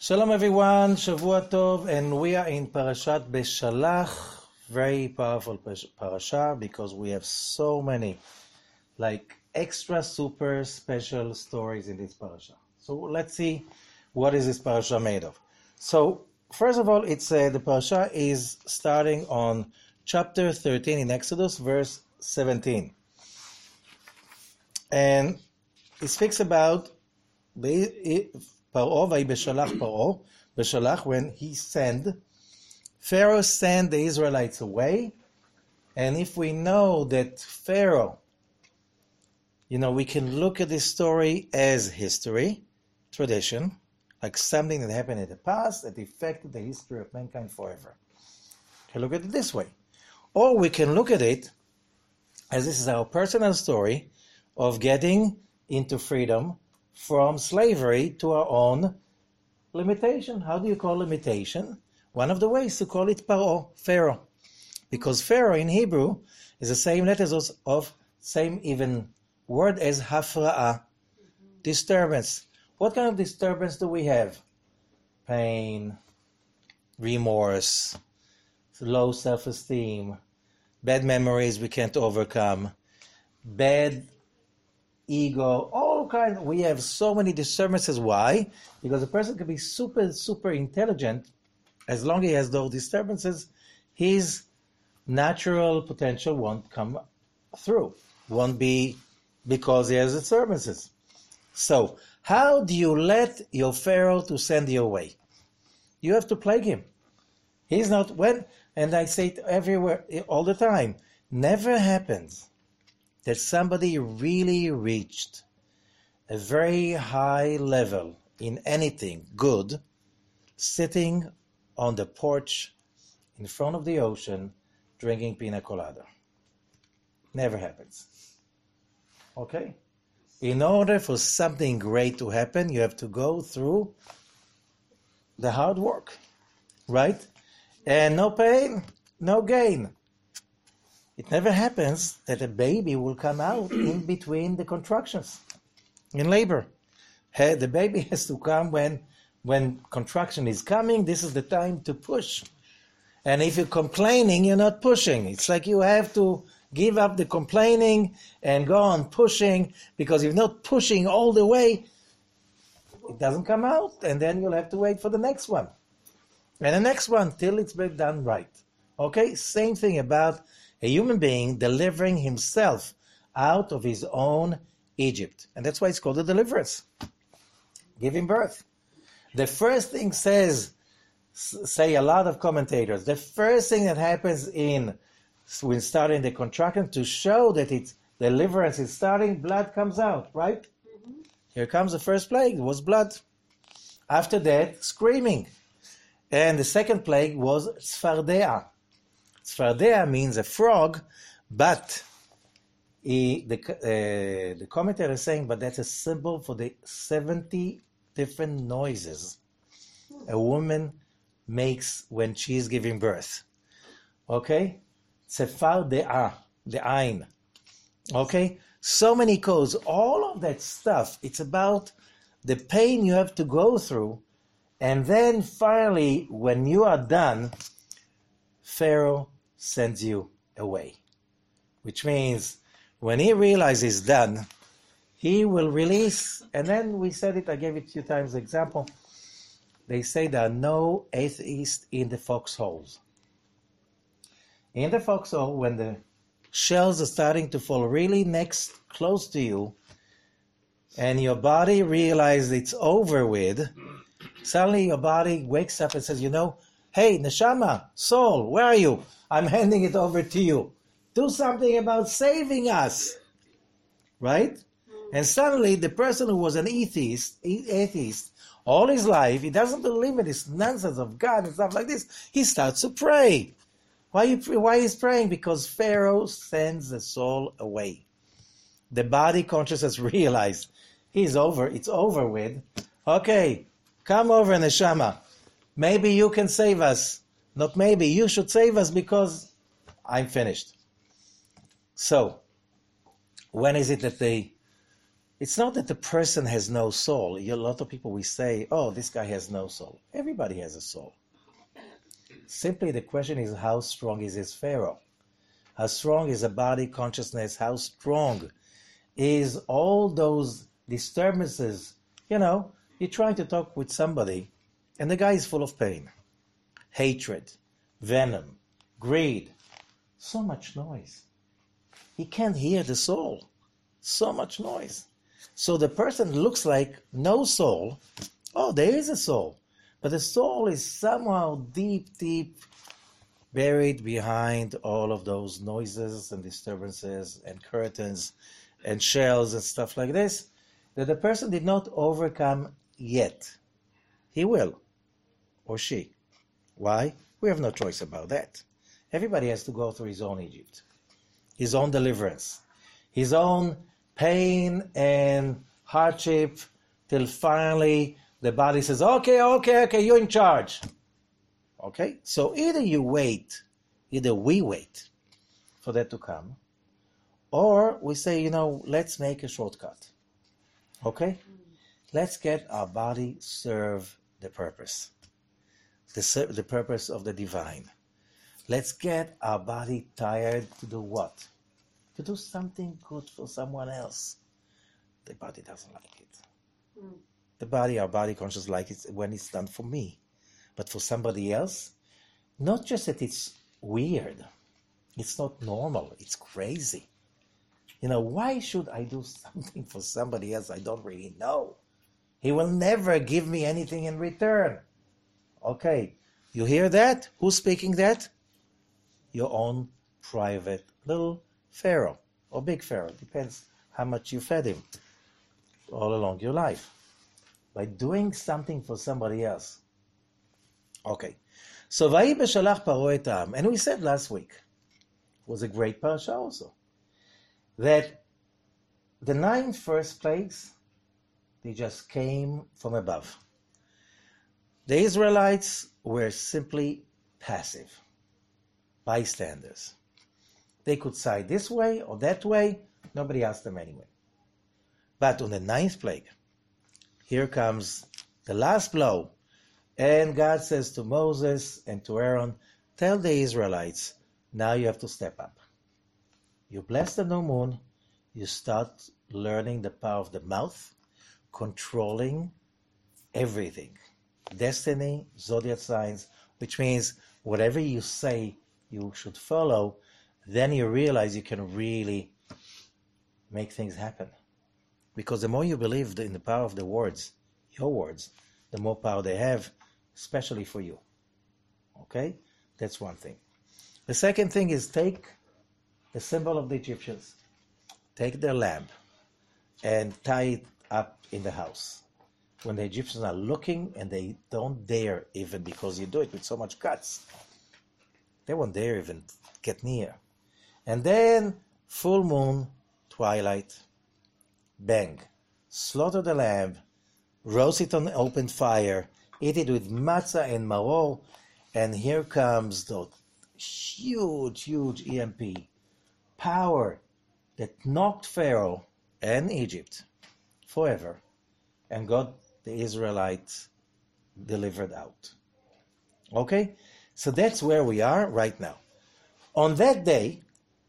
Shalom everyone, Shavua Tov, and we are in Parashat Beshalach, very powerful parasha because we have so many extra super special stories in this parasha. So let's see what is this parasha made of. So first of all, it's the parasha is starting on chapter 13 in Exodus, verse 17. And it speaks about Paro, Beshalach, when he Pharaoh sent the Israelites away. And if we know that Pharaoh, we can look at this story as history, tradition, like something that happened in the past that affected the history of mankind forever. We can look at it this way. Or we can look at it as this is our personal story of getting into freedom from slavery to our own limitation. How do you call limitation? One of the ways to call it Paro, Pharaoh. Because Pharaoh in Hebrew is the same letters of same even word as Hafra'ah, disturbance. What kind of disturbance do we have? Pain, remorse, low self-esteem, bad memories we can't overcome, bad ego, all kinds. We have so many disturbances. Why? Because a person can be super, super intelligent. As long as he has those disturbances, his natural potential won't come through. Won't be because he has disturbances. So, how do you let your Pharaoh to send you away? You have to plague him. He's not and I say it everywhere, all the time, never happens that somebody really reached a very high level in anything good, sitting on the porch in front of the ocean, drinking pina colada. Never happens. Okay? In order for something great to happen, you have to go through the hard work, right? And no pain, no gain. It never happens that a baby will come out in between the contractions in labor. The baby has to come when contraction is coming. This is the time to push. And if you're complaining, you're not pushing. It's like you have to give up the complaining and go on pushing, because if you're not pushing all the way, it doesn't come out, and then you'll have to wait for the next one. And the next one till it's been done right. Okay? Same thing about a human being delivering himself out of his own Egypt. And that's why it's called a deliverance. Giving birth. The first thing say a lot of commentators, the first thing that happens when starting the contraction to show that it's deliverance is starting, blood comes out, right? Mm-hmm. Here comes the first plague, it was blood. After that, screaming. And the second plague was Tzfardea. Tzfardea means a frog, but the commentator is saying, but that's a symbol for the 70 different noises a woman makes when she is giving birth. Okay? Tzfardea, the Ain. Okay? So many codes, all of that stuff, it's about the pain you have to go through, and then finally, when you are done, Pharaoh sends you away. Which means, when he realizes he's done, he will release, and then we said it, I gave it a few times example, they say there are no atheists in the foxholes. In the foxhole, when the shells are starting to fall really close to you, and your body realizes it's over with, suddenly your body wakes up and says, hey, neshama, soul, where are you? I'm handing it over to you. Do something about saving us. Right? And suddenly the person who was an atheist, all his life, he doesn't believe in this nonsense of God and stuff like this, he starts to pray. Why he's praying? Because Pharaoh sends the soul away. The body consciousness realized it's over with. Okay, come over, neshama. Maybe you can save us. Not maybe, you should save us because I'm finished. So, when is it that they It's not that the person has no soul. A lot of people we say, oh, this guy has no soul. Everybody has a soul. Simply the question is, how strong is his Pharaoh? How strong is the body consciousness? How strong is all those disturbances? You're trying to talk with somebody, and the guy is full of pain, hatred, venom, greed, so much noise. He can't hear the soul. So much noise. So the person looks like no soul. Oh, there is a soul. But the soul is somehow deep, deep buried behind all of those noises and disturbances and curtains and shells and stuff like this that the person did not overcome yet. He will, or she. Why? We have no choice about that. Everybody has to go through his own Egypt, his own deliverance, his own pain and hardship, till finally the body says, okay, you're in charge. Okay? So either we wait for that to come, or we say, let's make a shortcut. Okay? Let's get our body serve the purpose. The purpose of the divine. Let's get our body tired to do what? To do something good for someone else. The body doesn't like it. The body, our body conscious, like it when it's done for me. But for somebody else, not just that it's weird. It's not normal. It's crazy. Why should I do something for somebody else I don't really know? He will never give me anything in return. Okay, you hear that? Who's speaking that? Your own private little Pharaoh, or big Pharaoh. Depends how much you fed him all along your life. By doing something for somebody else. Okay, so Vayi beshalach Paro et ha'am. And we said last week, it was a great parasha also, that the 9 first plagues, they just came from above. The Israelites were simply passive, bystanders. They could side this way or that way, nobody asked them anyway. But on the 9th plague, here comes the last blow, and God says to Moses and to Aaron, tell the Israelites, now you have to step up. You bless the new moon, you start learning the power of the mouth, controlling everything. Destiny, zodiac signs, which means whatever you say you should follow, then you realize you can really make things happen. Because the more you believe in the power of the words, your words, the more power they have, especially for you. Okay? That's one thing. The second thing is take the symbol of the Egyptians, take their lamb, and tie it up in the house. When the Egyptians are looking and they don't dare even, because you do it with so much guts, they won't dare even get near. And then full moon, twilight, bang, slaughter the lamb, roast it on open fire, eat it with matzah and maror, and here comes the huge EMP power that knocked Pharaoh and Egypt forever, and got the Israelites delivered out. Okay? So that's where we are right now. On that day,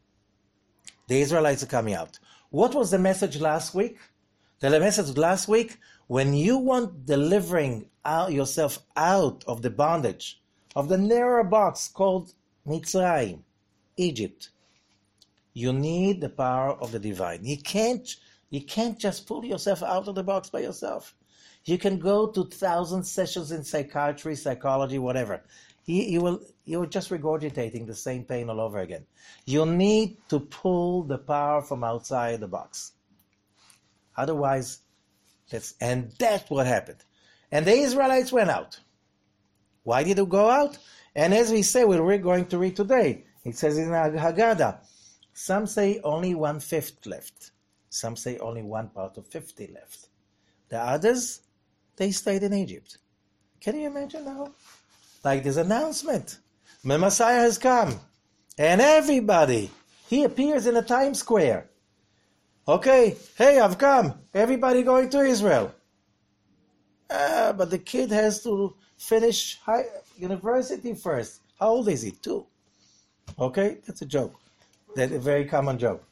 the Israelites are coming out. What was the message last week? The message last week, when you want delivering yourself out of the bondage of the narrow box called Mitzrayim, Egypt, you need the power of the divine. You can't just pull yourself out of the box by yourself. You can go to 1,000 sessions in psychiatry, psychology, whatever. You're just regurgitating the same pain all over again. You need to pull the power from outside the box. Otherwise, that's what happened. And the Israelites went out. Why did they go out? And as we say, we're going to read today. It says in Haggadah, some say only 1/5 left. Some say only 1 part of 50 left. The others, they stayed in Egypt. Can you imagine now? Like this announcement. The Messiah has come. And everybody, he appears in the Times Square. Okay, hey, I've come. Everybody going to Israel. But the kid has to finish university first. How old is he? 2. Okay, that's a joke. That's a very common joke.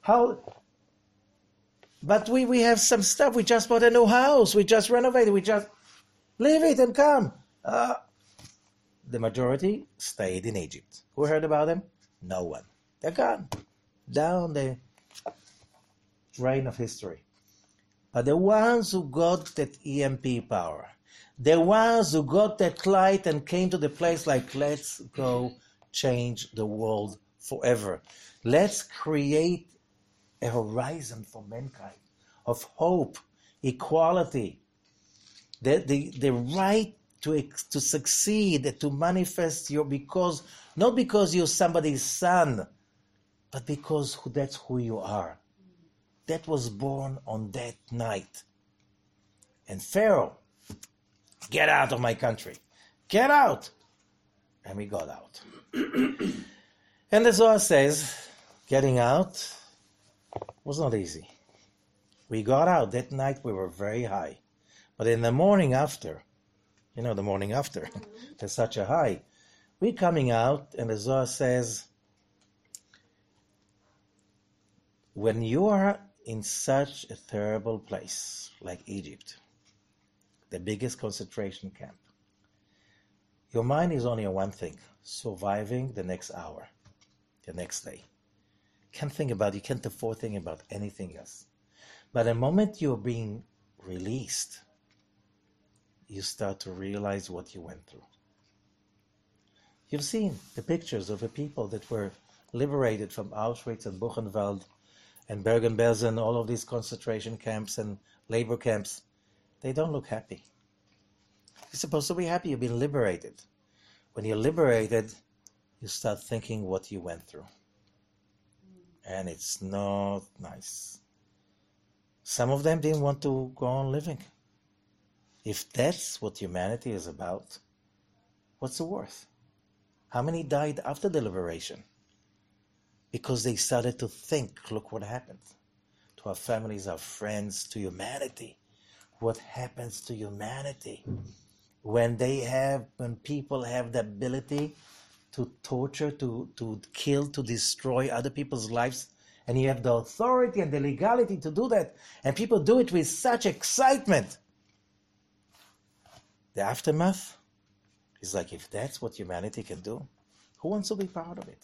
But we have some stuff. We just bought a new house. We just renovated. We just leave it and come. The majority stayed in Egypt. Who heard about them? No one. They're gone. Down the drain of history. But the ones who got that EMP power, the ones who got that light and came to the place like, let's go change the world forever. Let's create a horizon for mankind of hope, equality, the right to succeed, to manifest not because you're somebody's son, but because that's who you are. That was born on that night. And Pharaoh, get out of my country. Get out. And we got out. And the Zohar says, getting out was not easy. We got out. That night we were very high. But in the morning after, there's such a high. We're coming out, and the Zohar says, when you are in such a terrible place like Egypt, the biggest concentration camp, your mind is only on one thing: surviving the next hour, the next day. You can't afford thinking about anything else. But the moment you're being released, you start to realize what you went through. You've seen the pictures of the people that were liberated from Auschwitz and Buchenwald and Bergen-Belsen, all of these concentration camps and labor camps. They don't look happy. You're supposed to be happy you've been liberated. When you're liberated, you start thinking what you went through. And it's not nice. Some of them didn't want to go on living. If that's what humanity is about, what's the worth? How many died after the liberation? Because they started to think, look what happened to our families, our friends, to humanity. What happens to humanity when people have the ability to torture, to kill, to destroy other people's lives, and you have the authority and the legality to do that, and people do it with such excitement. The aftermath is like, if that's what humanity can do, who wants to be part of it?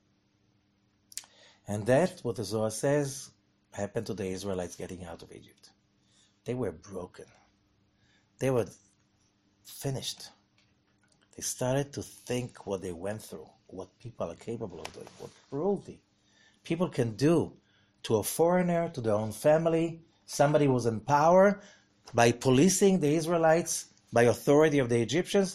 And that's what the Zohar says happened to the Israelites getting out of Egypt. They were broken. They were finished. They started to think what they went through, what people are capable of doing, what cruelty people can do to a foreigner, to their own family. Somebody was in power by policing the Israelites, by authority of the Egyptians.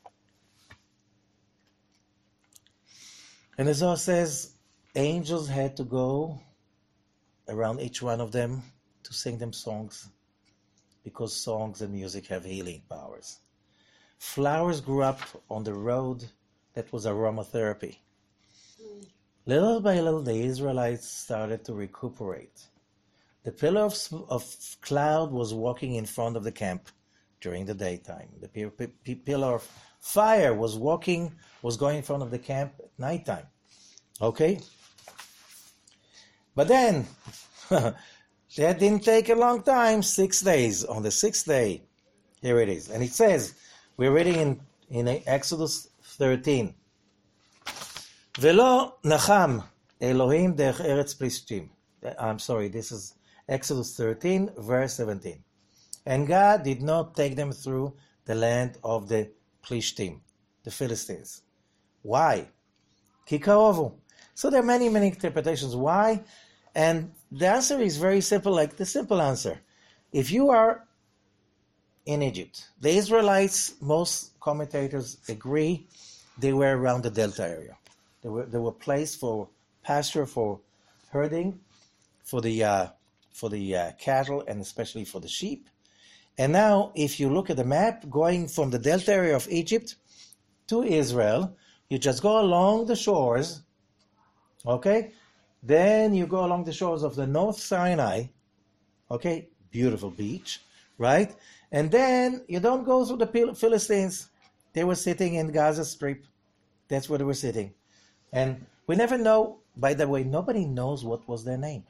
And the Zohar says, angels had to go around each one of them to sing them songs, because songs and music have healing powers. Flowers grew up on the road that was aromatherapy. Little by little, the Israelites started to recuperate. The pillar of cloud was walking in front of the camp during the daytime. The pillar of fire was going in front of the camp at nighttime. Okay? But then, that didn't take a long time, 6 days. On the 6th day, here it is. And it says, we're reading in Exodus 13. Velo nacham Elohim derech eretz plishtim. I'm sorry, this is Exodus 13, verse 17. And God did not take them through the land of the Plishtim, the Philistines. Why? Ki karovu. So there are many, many interpretations why. And the answer is very simple, like the simple answer. If you are in Egypt, the Israelites, most commentators agree, they were around the Delta area. They were placed for pasture, for herding, for the cattle, and especially for the sheep. And now, if you look at the map, going from the Delta area of Egypt to Israel, you just go along the shores, okay? Then you go along the shores of the North Sinai, okay, beautiful beach, right? And then you don't go through the Philistines. They were sitting in Gaza Strip. That's where they were sitting. And we never know, by the way, nobody knows what was their name.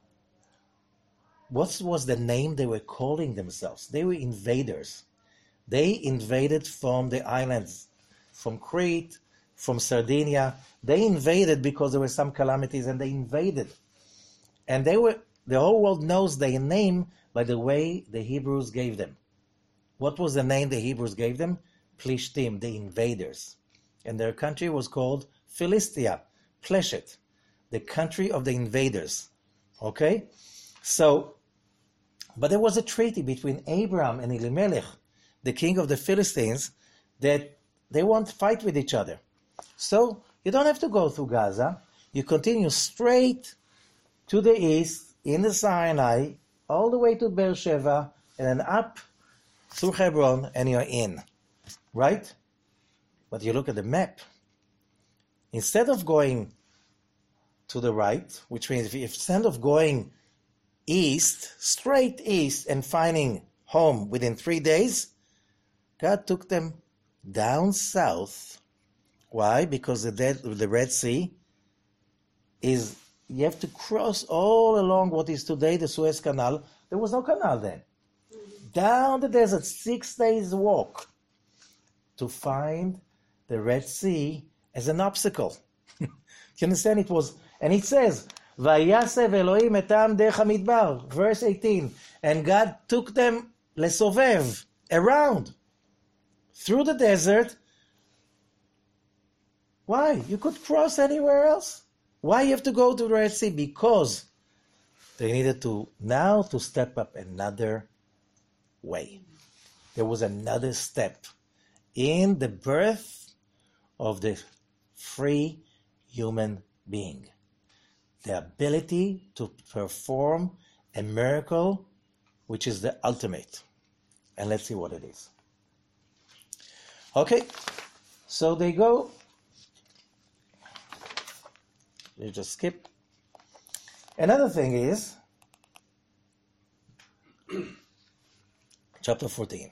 What was the name they were calling themselves? They were invaders. They invaded from the islands, from Crete, from Sardinia. They invaded because there were some calamities, and they invaded. And the whole world knows their name by the way the Hebrews gave them. What was the name the Hebrews gave them? Plishtim, the invaders. And their country was called Philistia, Pleshet, the country of the invaders. Okay? So, but there was a treaty between Abraham and Elimelech, the king of the Philistines, that they won't fight with each other. So, you don't have to go through Gaza. You continue straight to the east, in the Sinai, all the way to Beersheba, and then up through Hebron, and you're in. Right? But you look at the map. Instead of going to the right, which means if instead of going east, straight east, and finding home within 3 days, God took them down south. Why? Because the Red Sea is, you have to cross all along what is today the Suez Canal. There was no canal then. Down the desert, 6 days walk to find the Red Sea as an obstacle. You understand? It was, and it says, Vayasev Elohim etam derech hamidbar, verse 18, and God took them lesovev, around, through the desert. Why? You could cross anywhere else. Why you have to go to the Red Sea? Because they needed to now to step up another way. There was another step in the birth of the free human being. The ability to perform a miracle, which is the ultimate. And let's see what it is. Okay, so they go. You just skip. Another thing is, chapter 14.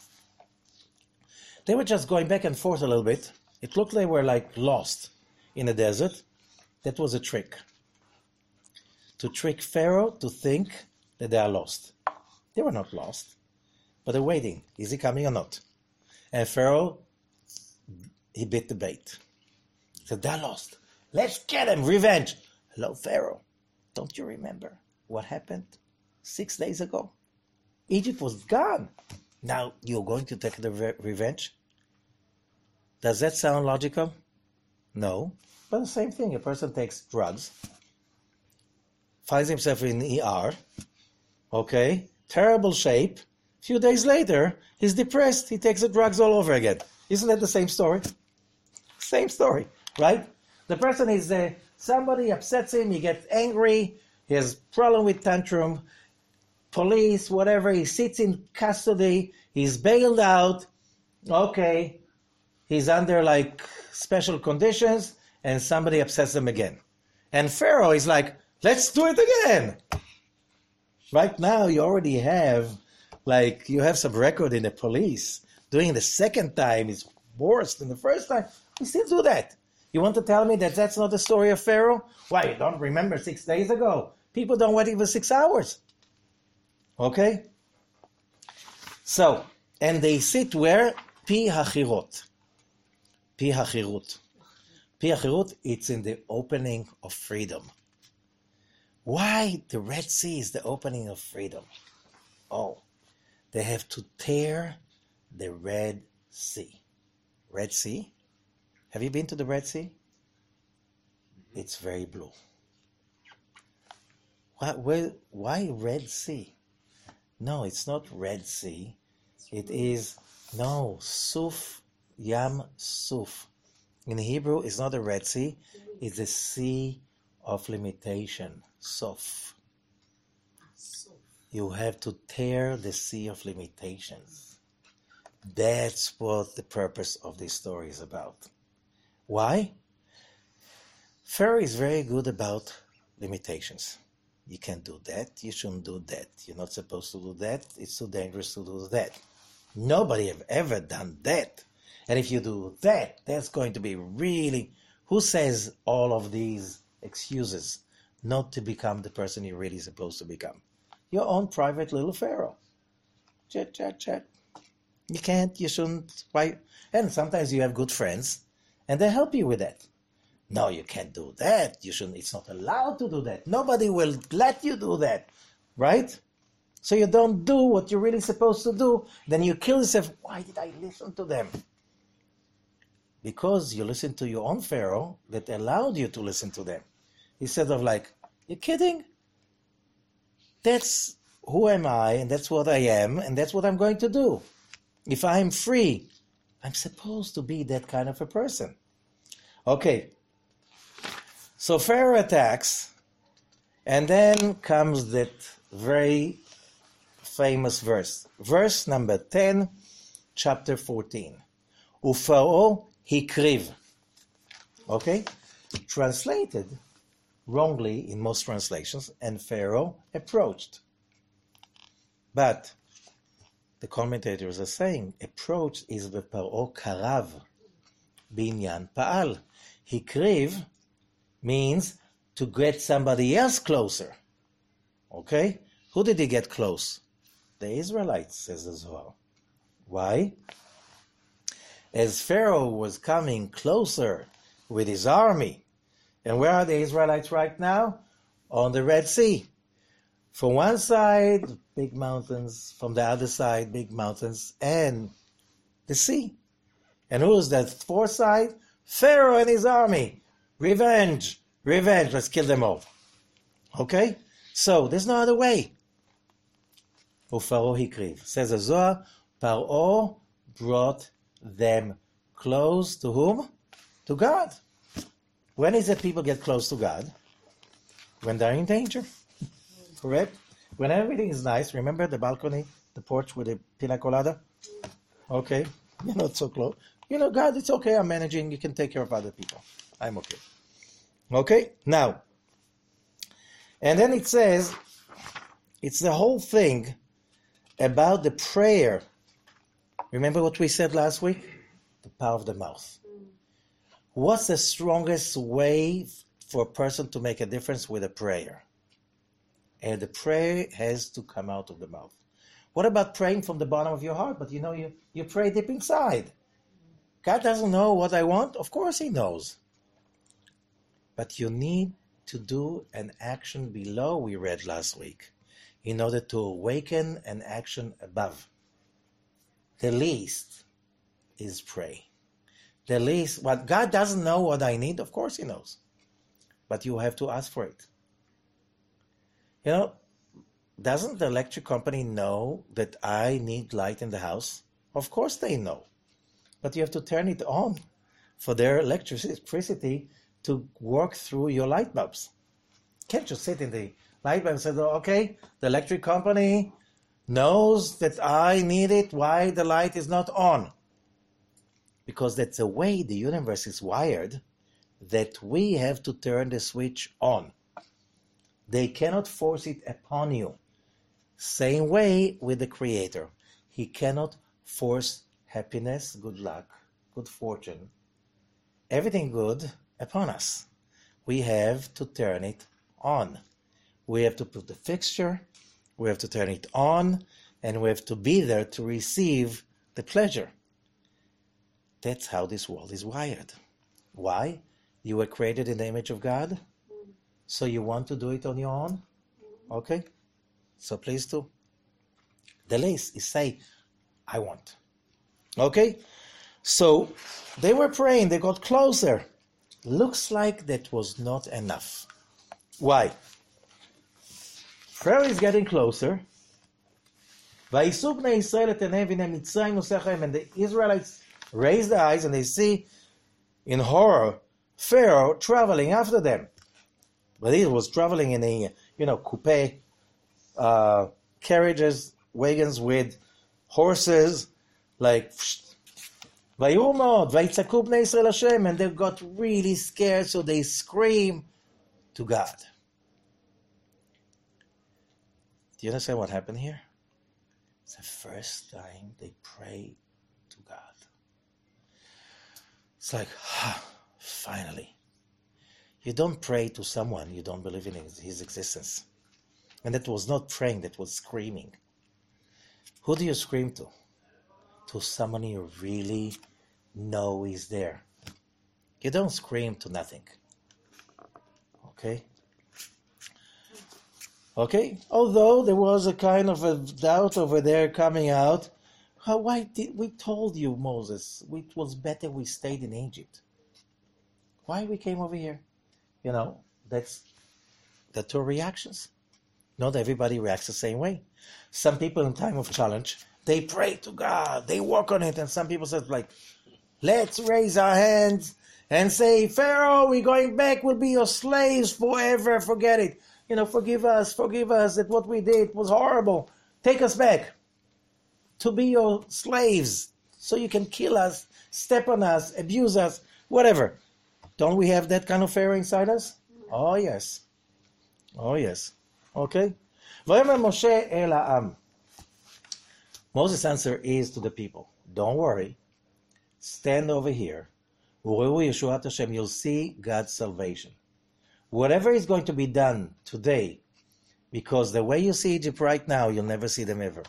They were just going back and forth a little bit. It looked like they were like lost in the desert. That was a trick. To trick Pharaoh to think that they are lost. They were not lost, but they're waiting. Is he coming or not? And Pharaoh, he bit the bait. He said, they're lost. Let's get him. Revenge. Hello, Pharaoh. Don't you remember what happened 6 days ago? Egypt was gone. Now you're going to take the revenge? Does that sound logical? No. But the same thing. A person takes drugs, finds himself in ER, okay, terrible shape. A few days later, he's depressed. He takes the drugs all over again. Isn't that the same story? Same story, right? The person is, somebody upsets him, he gets angry, he has problem with tantrum, police, whatever, he sits in custody, he's bailed out, okay, he's under like special conditions, and somebody upsets him again. And Pharaoh is like, let's do it again. Right now you already have, like, you have some record in the police. Doing the second time is worse than the first time. We still do that. You want to tell me that that's not the story of Pharaoh? Why, you don't remember 6 days ago? People don't wait even 6 hours. Okay? So, and they sit where? Pi Hachirot. Pi Hachirut. Pi Hachirut, it's in the opening of freedom. Why the Red Sea is the opening of freedom? Oh, they have to tear the Red Sea. Red Sea? Have you been to the Red Sea? It's very blue. Why Red Sea? No, it's not Red Sea. It is, no, Suf, Yam Suf. In Hebrew, it's not a Red Sea. It's a sea of limitation. Sof. You have to tear the sea of limitations. That's what the purpose of this story is about. Why? Pharaoh is very good about limitations. You can't do that. You shouldn't do that. You're not supposed to do that. It's too dangerous to do that. Nobody have ever done that. And if you do that, that's going to be really... Who says all of these excuses not to become the person you're really supposed to become? Your own private little Pharaoh. Chat. You can't, you shouldn't. Why? And sometimes you have good friends, and they help you with that. No, you can't do that. You shouldn't. It's not allowed to do that. Nobody will let you do that, right? So you don't do what you're really supposed to do. Then you kill yourself. Why did I listen to them? Because you listened to your own Pharaoh that allowed you to listen to them. Instead of like, you're kidding? That's who am I, and that's what I am, and that's what I'm going to do. If I'm free, I'm supposed to be that kind of a person. Okay. So Pharaoh attacks, and then comes that very famous verse. Verse number 10, chapter 14. Ufaro hikriv. Okay? Translated wrongly in most translations, and Pharaoh approached. But the commentators are saying, approach is v'paro karav, binyan pa'al. Hikriv means to get somebody else closer. Okay? Who did he get close? The Israelites, says the Zohar. Why? As Pharaoh was coming closer with his army, and where are the Israelites right now? On the Red Sea. From one side, big mountains. From the other side, big mountains. And the sea. And who's that fourth side? Pharaoh and his army. Revenge. Let's kill them all. Okay? So, there's no other way. Ufaro hikriv. Says the Zohar, Paro brought them close to whom? To God. When is it people get close to God? When they're in danger. Correct? When everything is nice, remember the balcony, the porch with the pina colada? Okay, you're not so close. You know, God, it's okay, I'm managing, you can take care of other people. I'm okay. Okay, now, and then it says, it's the whole thing about the prayer. Remember what we said last week? The power of the mouth. What's the strongest way for a person to make a difference with a prayer? And the prayer has to come out of the mouth. What about praying from the bottom of your heart? But you pray deep inside. God doesn't know what I want? Of course he knows. But you need to do an action below, we read last week, in order to awaken an action above. The least is pray. The least, what God doesn't know what I need, of course he knows. But you have to ask for it. You know, doesn't the electric company know that I need light in the house? Of course they know. But you have to turn it on for their electricity to work through your light bulbs. Can't just sit in the light bulb and say, okay, the electric company knows that I need it, why the light is not on? Because that's the way the universe is wired, that we have to turn the switch on. They cannot force it upon you. Same way with the Creator. He cannot force happiness, good luck, good fortune, everything good upon us. We have to turn it on. We have to put the fixture, we have to turn it on, and we have to be there to receive the pleasure. That's how this world is wired. Why? You were created in the image of God, so you want to do it on your own? Okay? So please do. The least is say, I want. Okay? So they were praying, they got closer. Looks like that was not enough. Why? Pharaoh is getting closer. And the Israelites raise their eyes and they see in horror Pharaoh traveling after them. But he was traveling in a, coupe, carriages, wagons with horses, like, and they got really scared, so they scream to God. Do you understand what happened here? It's the first time they pray to God. It's like, finally. You don't pray to someone you don't believe in his existence. And that was not praying, that was screaming. Who do you scream to? To someone you really know is there. You don't scream to nothing. Okay? Okay? Although there was a kind of a doubt over there coming out. Why did we told you, Moses, it was better we stayed in Egypt. Why we came over here? You know, that's the two reactions. Not everybody reacts the same way. Some people in time of challenge, they pray to God, they work on it, and some people say like, let's raise our hands and say, Pharaoh, we're going back, we'll be your slaves forever, forget it. You know, forgive us that what we did was horrible. Take us back to be your slaves so you can kill us, step on us, abuse us, whatever. Don't we have that kind of Pharaoh inside us? Oh, yes. Oh, yes. Okay? ויאמר משה אל העם. Moses' answer is to the people, don't worry, stand over here, וראו ישועת השם, you'll see God's salvation. Whatever is going to be done today, because the way you see Egypt right now, you'll never see them ever.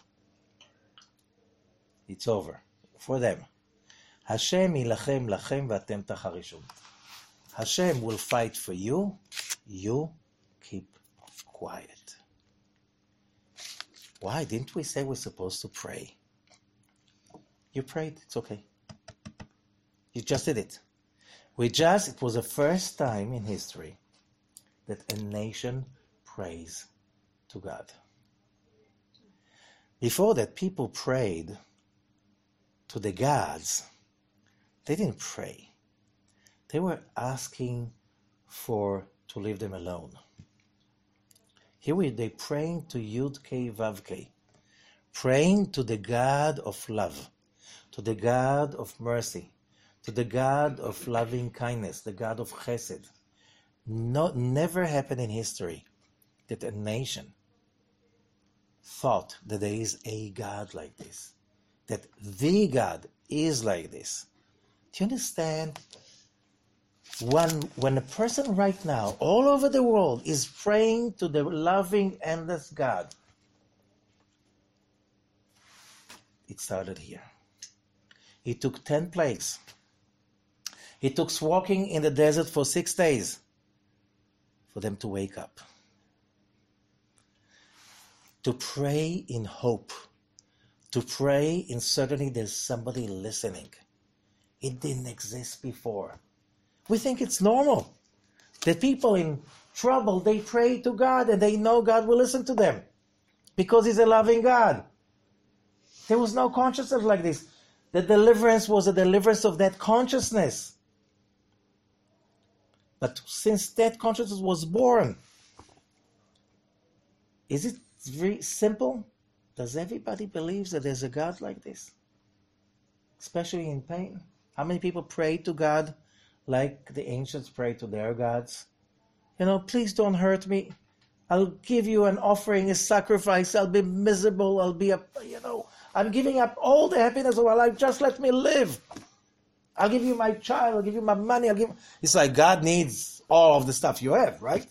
It's over for them. Hashem yilachem lachem ואתם תחרישון. Hashem will fight for you, you keep quiet. Why didn't we say we're supposed to pray? You prayed, it's okay. You just did it. It was the first time in history that a nation prays to God. Before that, people prayed to the gods. They didn't pray. They were asking to leave them alone. Here they're praying to Yud Kei Vav Kei, praying to the God of love, to the God of mercy, to the God of loving kindness, the God of Chesed. Never happened in history that a nation thought that there is a God like this, that the God is like this. Do you understand? When a person right now, all over the world, is praying to the loving, endless God, it started here. It took 10 plagues. It took walking in the desert for 6 days for them to wake up. To pray in hope. To pray in certainty there's somebody listening. It didn't exist before. We think it's normal that people in trouble, they pray to God and they know God will listen to them because He's a loving God. There was no consciousness like this. The deliverance was a deliverance of that consciousness. But since that consciousness was born, is it very simple? Does everybody believe that there's a God like this? Especially in pain? How many people pray to God like the ancients prayed to their gods? You know, please don't hurt me. I'll give you an offering, a sacrifice. I'll be miserable. I'm giving up all the happiness of my life. Just let me live. I'll give you my child. I'll give you my money. It's like God needs all of the stuff you have, right?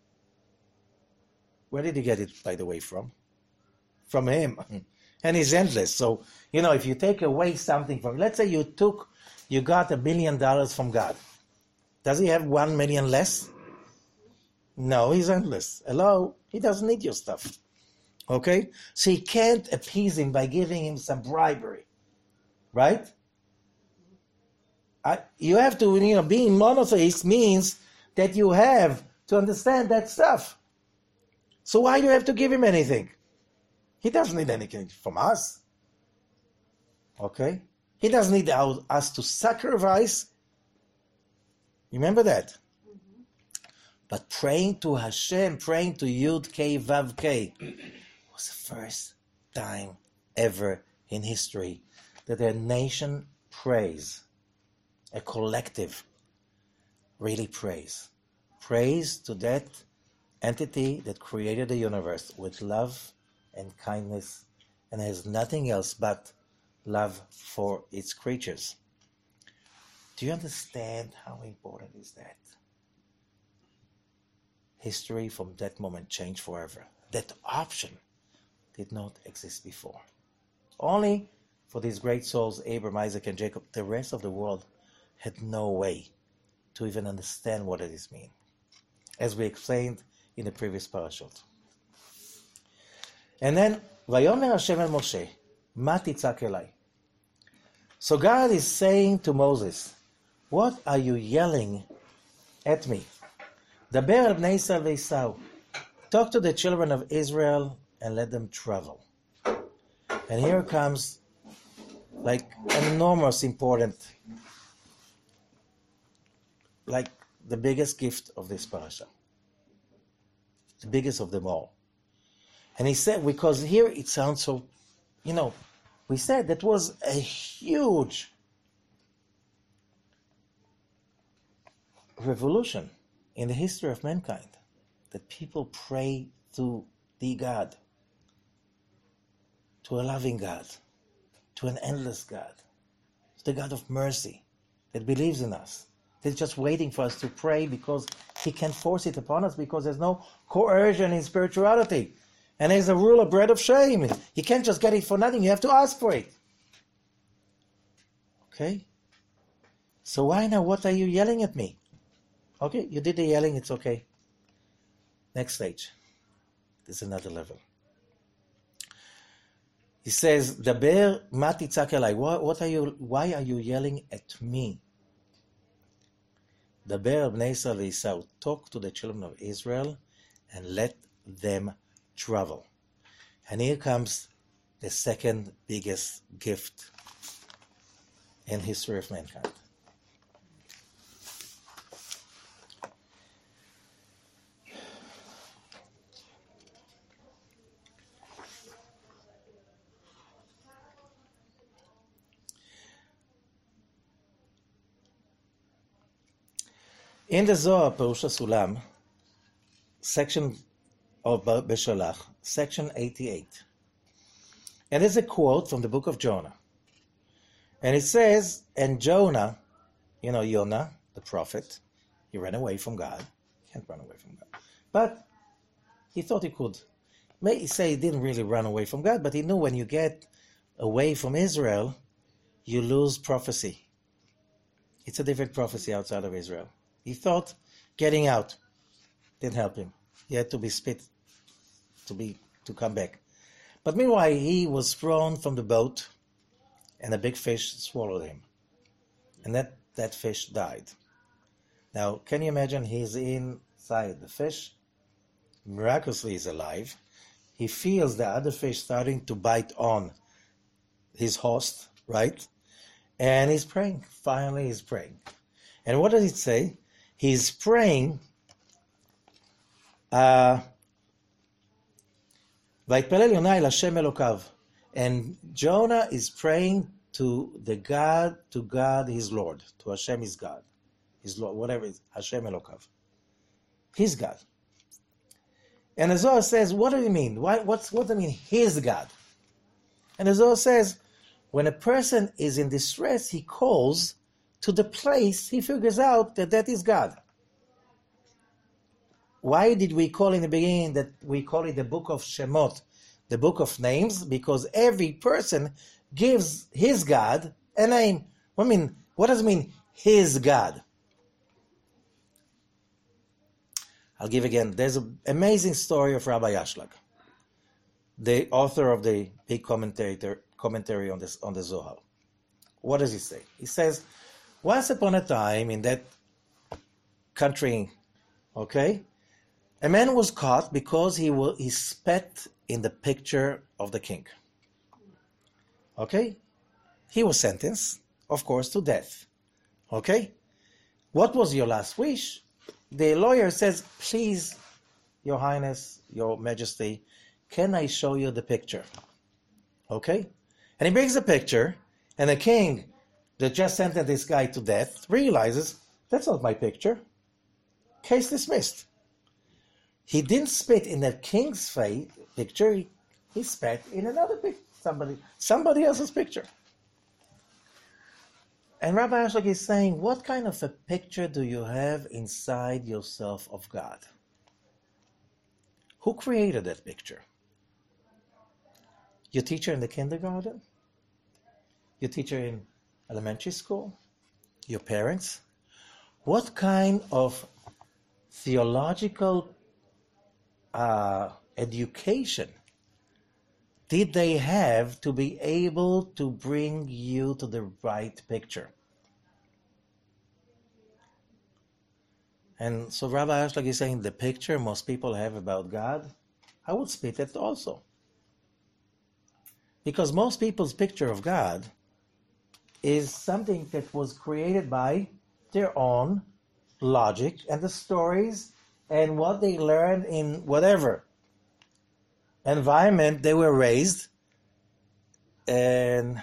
Where did He get it, by the way, from? From Him. And He's endless. So, if you take away something from, let's say you got $1 million from God. Does He have 1 million less? No, He's endless. Hello? He doesn't need your stuff. Okay? So you can't appease Him by giving Him some bribery. Right? You have to, being monotheist means that you have to understand that stuff. So why do you have to give Him anything? He doesn't need anything from us. Okay? He doesn't need us to sacrifice. Remember that? Mm-hmm. But praying to Hashem, praying to Yud Kei Vav Kei, was the first time ever in history that a nation prays, a collective really prays to that entity that created the universe with love and kindness, and has nothing else but love for its creatures. Do you understand how important is that? History from that moment changed forever. That option did not exist before. Only for these great souls, Abraham, Isaac, and Jacob. The rest of the world had no way to even understand what it is mean, as we explained in the previous parashot. And then, Vayomer Hashem el Moshe, Ma titzak elai. So God is saying to Moses, what are you yelling at me? Daber el bnei Yisrael ve'isau. Talk to the children of Israel and let them travel. And here comes like an enormous important, like the biggest gift of this parasha. The biggest of them all. And he said, because here it sounds so, we said that was a huge revolution in the history of mankind, that people pray to the God, to a loving God, to an endless God, to the God of mercy that believes in us. They're just waiting for us to pray because he can't force it upon us, because there's no coercion in spirituality. And there's a rule of bread of shame. You can't just get it for nothing. You have to ask for it. Okay? So why now? What are you yelling at me? Okay, you did the yelling. It's okay. Next stage. There's another level. He says, Daber ma titzak elai. Why are you yelling at me? Daber bnei Yisrael ve'isau. Talk to the children of Israel and let them travel. And here comes the second biggest gift in history of mankind. In the Zohar, Perush HaSulam, section of Beshalach, section 88. And there's a quote from the book of Jonah. And it says, and Jonah, Yonah, the prophet, he ran away from God. He can't run away from God. But he thought he could. May say he didn't really run away from God, but he knew when you get away from Israel, you lose prophecy. It's a different prophecy outside of Israel. He thought getting out didn't help him. He had to be spit to come back. But meanwhile, he was thrown from the boat, and a big fish swallowed him. And that fish died. Now, can you imagine? He's inside the fish. Miraculously, he's alive. He feels the other fish starting to bite on his host, right? And he's praying. Finally, he's praying. And what does it say? He's praying, and Jonah is praying to God, his Lord, to Hashem, his God, his Lord, whatever it is, Hashem Elokav, his God. And the Zohar says, what do you mean? What do you mean, his God? And the Zohar says, when a person is in distress, he calls to the place he figures out that is God. Why did we call in the beginning that we call it the book of Shemot, the book of names? Because every person gives his God a name. What does it mean, his God? I'll give again. There's an amazing story of Rabbi Ashlag, the author of the big commentary on the Zohar. What does he say? He says, once upon a time in that country, a man was caught because he spat in the picture of the king. He was sentenced, of course, to death. What was your last wish? The lawyer says, please, Your Highness, Your Majesty, can I show you the picture? And he brings the picture, and the king that just sentenced this guy to death realizes, that's not my picture. Case dismissed. He didn't spit in the king's picture. he spat in another somebody else's picture. And Rabbi Ashlag is saying, what kind of a picture do you have inside yourself of God? Who created that picture? Your teacher in the kindergarten? Your teacher in elementary school? Your parents? What kind of theological education did they have to be able to bring you to the right picture? And so Rabbi Ashlag is saying the picture most people have about God, I would spit it also. Because most people's picture of God is something that was created by their own logic and the stories and what they learned in whatever environment they were raised. And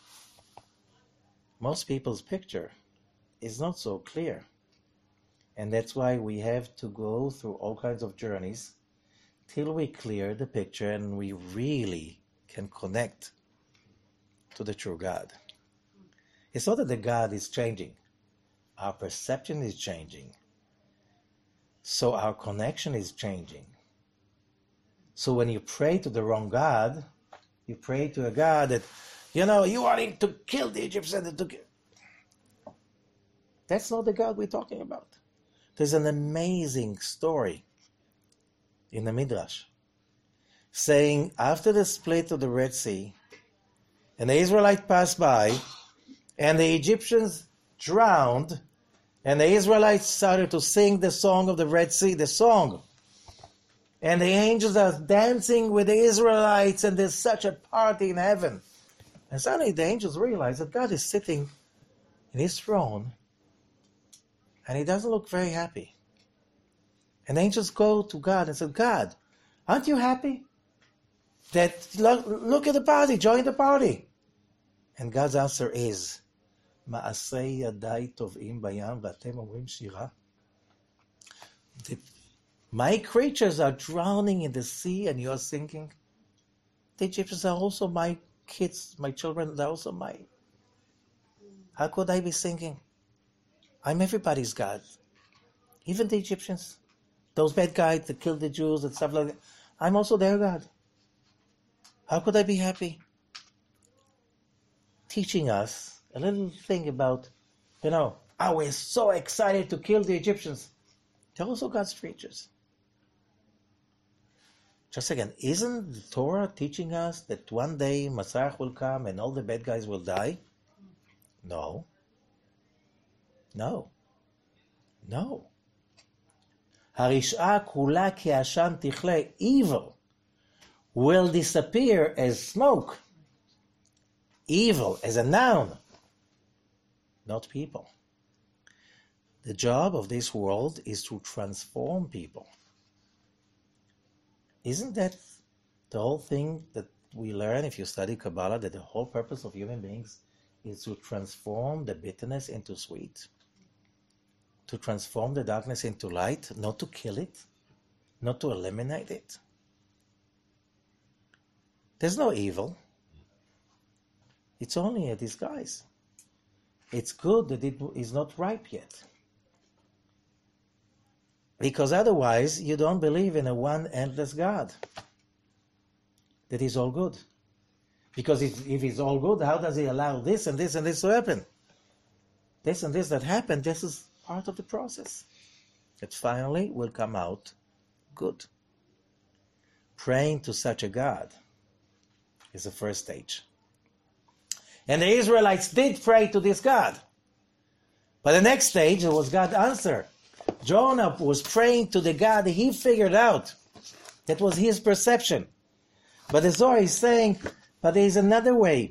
most people's picture is not so clear. And that's why we have to go through all kinds of journeys till we clear the picture and we really can connect to the true God. It's not that the God is changing. Our perception is changing. So our connection is changing. So when you pray to the wrong God, you pray to a God that, you want him to kill the Egyptians. That's not the God we're talking about. There's an amazing story in the Midrash saying after the split of the Red Sea, and the Israelites passed by, and the Egyptians drowned, and the Israelites started to sing the song of the Red Sea, the song. And the angels are dancing with the Israelites, and there's such a party in heaven. And suddenly the angels realize that God is sitting in his throne, and he doesn't look very happy. And the angels go to God and say, God, aren't you happy? Look at the party, join the party. And God's answer is, Ma'asei yadai tov'im bayam v'atem omrim shira. My creatures are drowning in the sea and you're singing. The Egyptians are also my kids, my children, they're also mine. How could I be singing? I'm everybody's God. Even the Egyptians. Those bad guys that killed the Jews and stuff like that. I'm also their God. How could I be happy? Teaching us a little thing about, we're so excited to kill the Egyptians. They're also God's creatures. Just again, isn't the Torah teaching us that one day Mashiach will come and all the bad guys will die? No. Harish'a kula ki'ashan tichle. Evil will disappear as smoke. Evil as a noun, not people. The job of this world is to transform people. Isn't that the whole thing that we learn if you study Kabbalah, that the whole purpose of human beings is to transform the bitterness into sweet? To transform the darkness into light, not to kill it, not to eliminate it. There's no evil. It's only a disguise. It's good that it is not ripe yet. Because otherwise, you don't believe in a one endless God. That is all good. Because if he's all good, how does he allow this and this and this to happen? This and this that happened, this is part of the process. That finally will come out good. Praying to such a God is the first stage. And the Israelites did pray to this God. But the next stage was God's answer. Jonah was praying to the God that he figured out. That was his perception. But the Zohar is saying, but there is another way.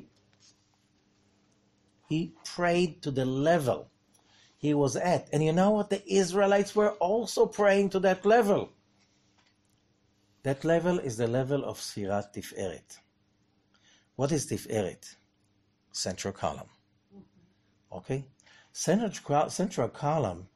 He prayed to the level he was at. And you know what? The Israelites were also praying to that level. That level is the level of Sfirat Tiferet. What is Tiferet? Central column. Okay? Central column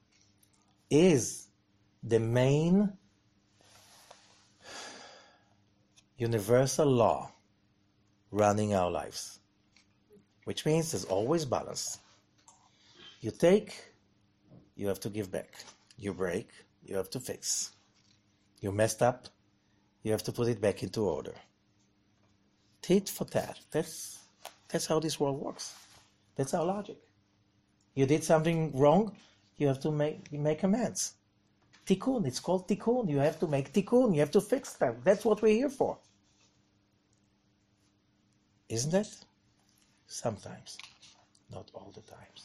is the main, universal law running our lives, which means there's always balance. You take, you have to give back. You break, you have to fix. You messed up, you have to put it back into order. Tit for tat. That's how this world works. That's our logic. You did something wrong, you have to make amends. Tikkun, it's called tikkun. You have to make tikkun. You have to fix that. That's what we're here for. Isn't it? Sometimes. Not all the times.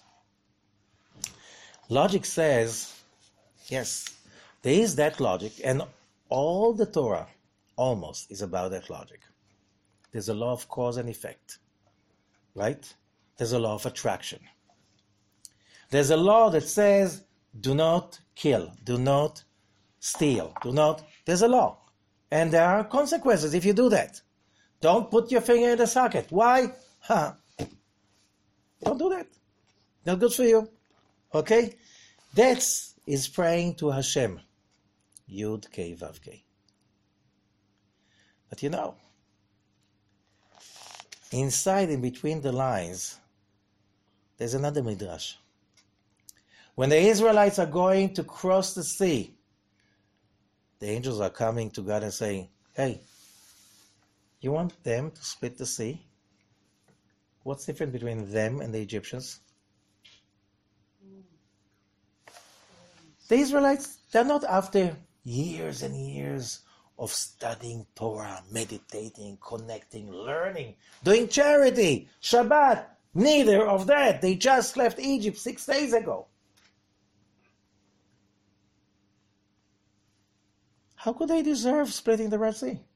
Logic says, yes, there is that logic, and all the Torah, almost, is about that logic. There's a law of cause and effect, right? There's a law of attraction. There's a law that says, do not kill, do not steal, there's a law. And there are consequences if you do that. Don't put your finger in the socket. Why? Don't do that. Not good for you. Okay? That is praying to Hashem. Yud Kei Vav Kei. But you know, inside, in between the lines, there's another midrash. When the Israelites are going to cross the sea, the angels are coming to God and saying, hey, you want them to split the sea? What's different between them and the Egyptians? The Israelites, they're not after years and years of studying Torah, meditating, connecting, learning, doing charity, Shabbat. Neither of that. They just left Egypt 6 days ago. How could they deserve splitting the Red Sea?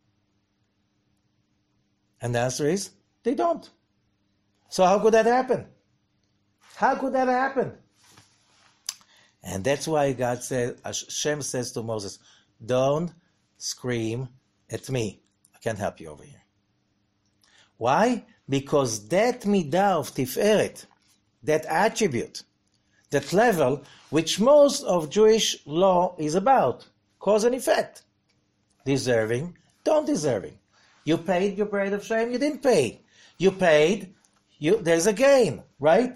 And the answer is, they don't. So how could that happen? How could that happen? And that's why God said, Hashem says to Moses, don't scream at me. I can't help you over here. Why? Because that midah of tiferet, that attribute, that level, which most of Jewish law is about, cause and effect. Deserving, don't deserving. You paid your parade of shame, you didn't pay. You paid, there's a gain, right?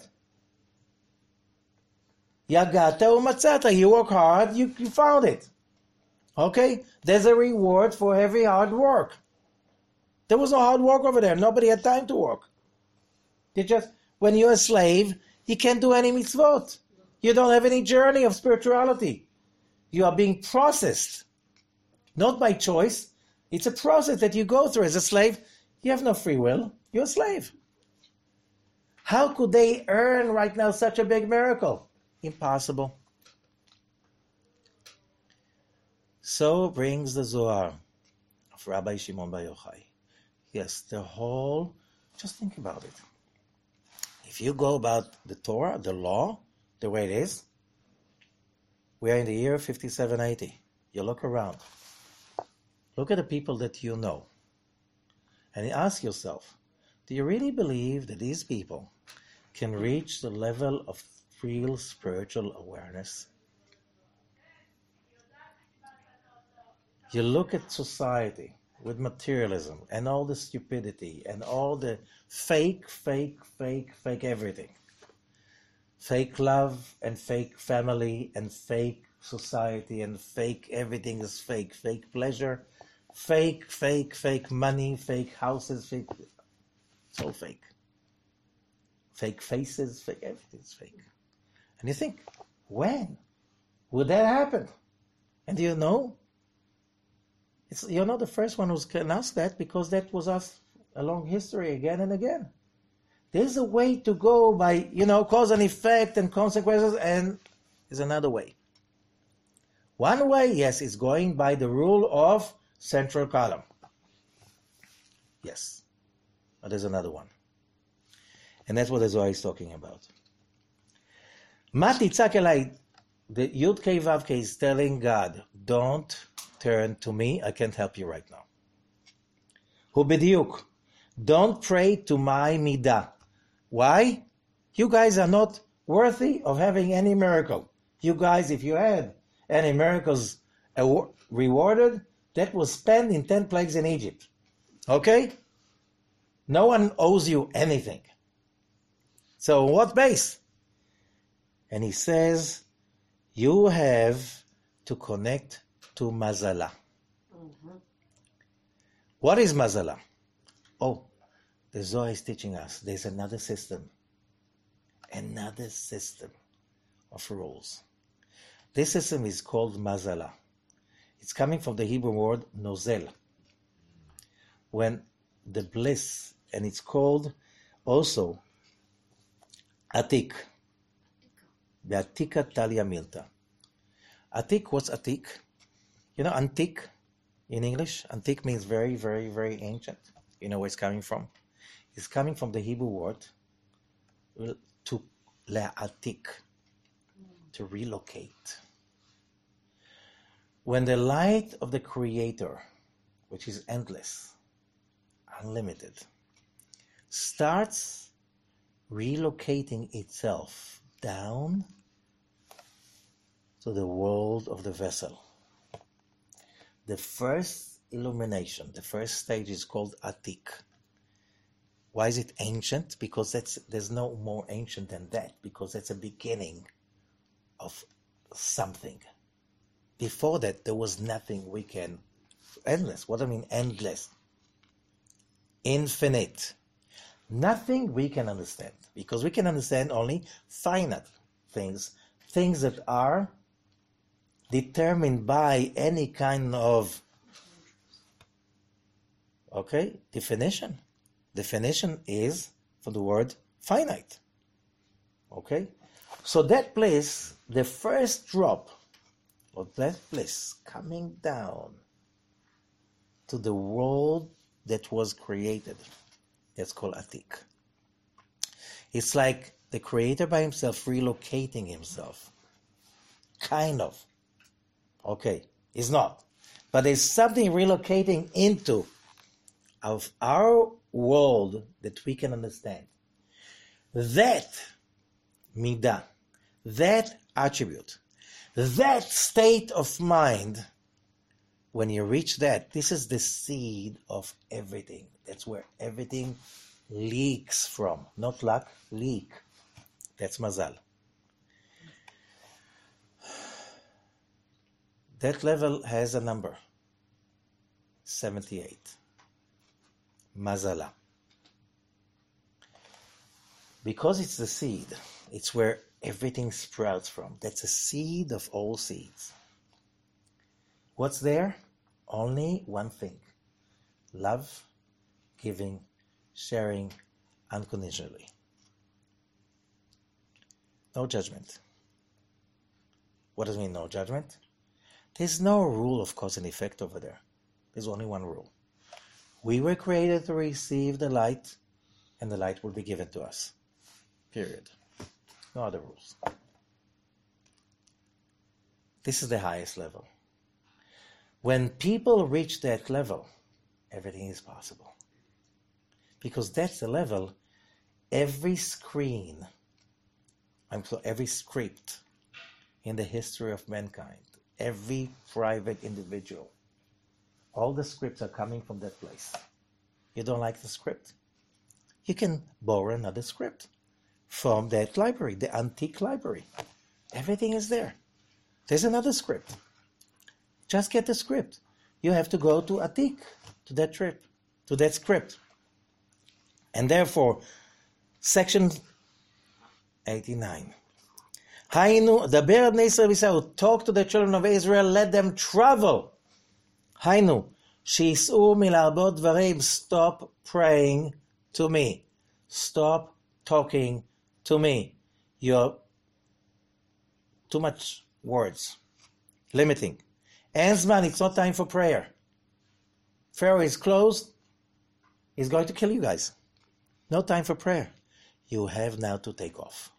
Yagata umatzata, you work hard, you found it. Okay? There's a reward for every hard work. There was no hard work over there. Nobody had time to work. When you're a slave, you can't do any mitzvot. You don't have any journey of spirituality. You are being processed. Not by choice. It's a process that you go through as a slave. You have no free will. You're a slave. How could they earn right now such a big miracle? Impossible. So brings the Zohar of Rabbi Shimon Bar Yochai. Yes, just think about it. If you go about the Torah, the law, the way it is, we are in the year 5780. You look around. Look at the people that you know. And you ask yourself, do you really believe that these people can reach the level of real spiritual awareness? You look at society with materialism and all the stupidity and all the fake everything. Fake love and fake family and fake society and fake everything is fake. Fake pleasure, fake money, fake houses, fake. It's all fake. Fake faces, fake everything's fake. And you think, when would that happen? And you know, you're not the first one who can ask that, because that was asked along history again and again. There's a way to go by, cause and effect and consequences, and there's another way. One way, yes, is going by the rule of central column. Yes. But there's another one. And that's what the Zohar is talking about. Mati Tzakelai, the Yud Kei Vav Kei is telling God, don't turn to me, I can't help you right now. Hu b'diuk, don't pray to my midah. Why? You guys are not worthy of having any miracle. You guys, if you had any miracles rewarded, that was spent in 10 plagues in Egypt. Okay? No one owes you anything. So what base? And he says, you have to connect to Mazala. What is Mazala? Oh, the Zohar is teaching us there's another system of rules. This system is called Mazala. It's coming from the Hebrew word nozel, when the bliss, and it's called also Atik. The Atika Talia Milta. Atik, what's Atik? You know, antique in English? Antique means very, very, very ancient. You know where it's coming from? It's coming from the Hebrew word to la'atik, to relocate. When the light of the Creator, which is endless, unlimited, starts relocating itself down to the world of the vessel, the first illumination, the first stage is called Atik. Why is it ancient? Because there's no more ancient than that, because that's a beginning of something. Before that, there was nothing endless. What do I mean endless? Infinite. Nothing we can understand, because we can understand only finite things that are determined by any kind of, definition. Definition is for the word finite. Okay? So that place, the first drop of that bliss coming down to the world that was created, that's called Atik. It's like the Creator by himself relocating himself. Kind of. Okay, it's not. But there's something relocating into of our world that we can understand. That midah, that attribute, that state of mind, when you reach that, this is the seed of everything. That's where everything leaks from. Not luck, leak. That's mazal. That level has a number, 78. Mazala. Because it's the seed, it's where everything sprouts from. That's a seed of all seeds. What's there? Only one thing. Love, giving, sharing unconditionally. No judgment. What does it mean, no judgment? There's no rule of cause and effect over there. There's only one rule. We were created to receive the light, and the light will be given to us. Period. No other rules. This is the highest level. When people reach that level, everything is possible. Because that's the level, every script in the history of mankind, every private individual, all the scripts are coming from that place. You don't like the script? You can borrow another script from that library, the antique library. Everything is there. There's another script. Just get the script. You have to go to Atik, to that script. And therefore, section 89. Hainu, daber bnei Israel, talk to the children of Israel, let them travel. Hainu, שיסעו מלהרבות דברים, stop praying to me. Stop talking to me. You're too much words. Limiting. Enzman, it's not time for prayer. Pharaoh is closed. He's going to kill you guys. No time for prayer. You have now to take off.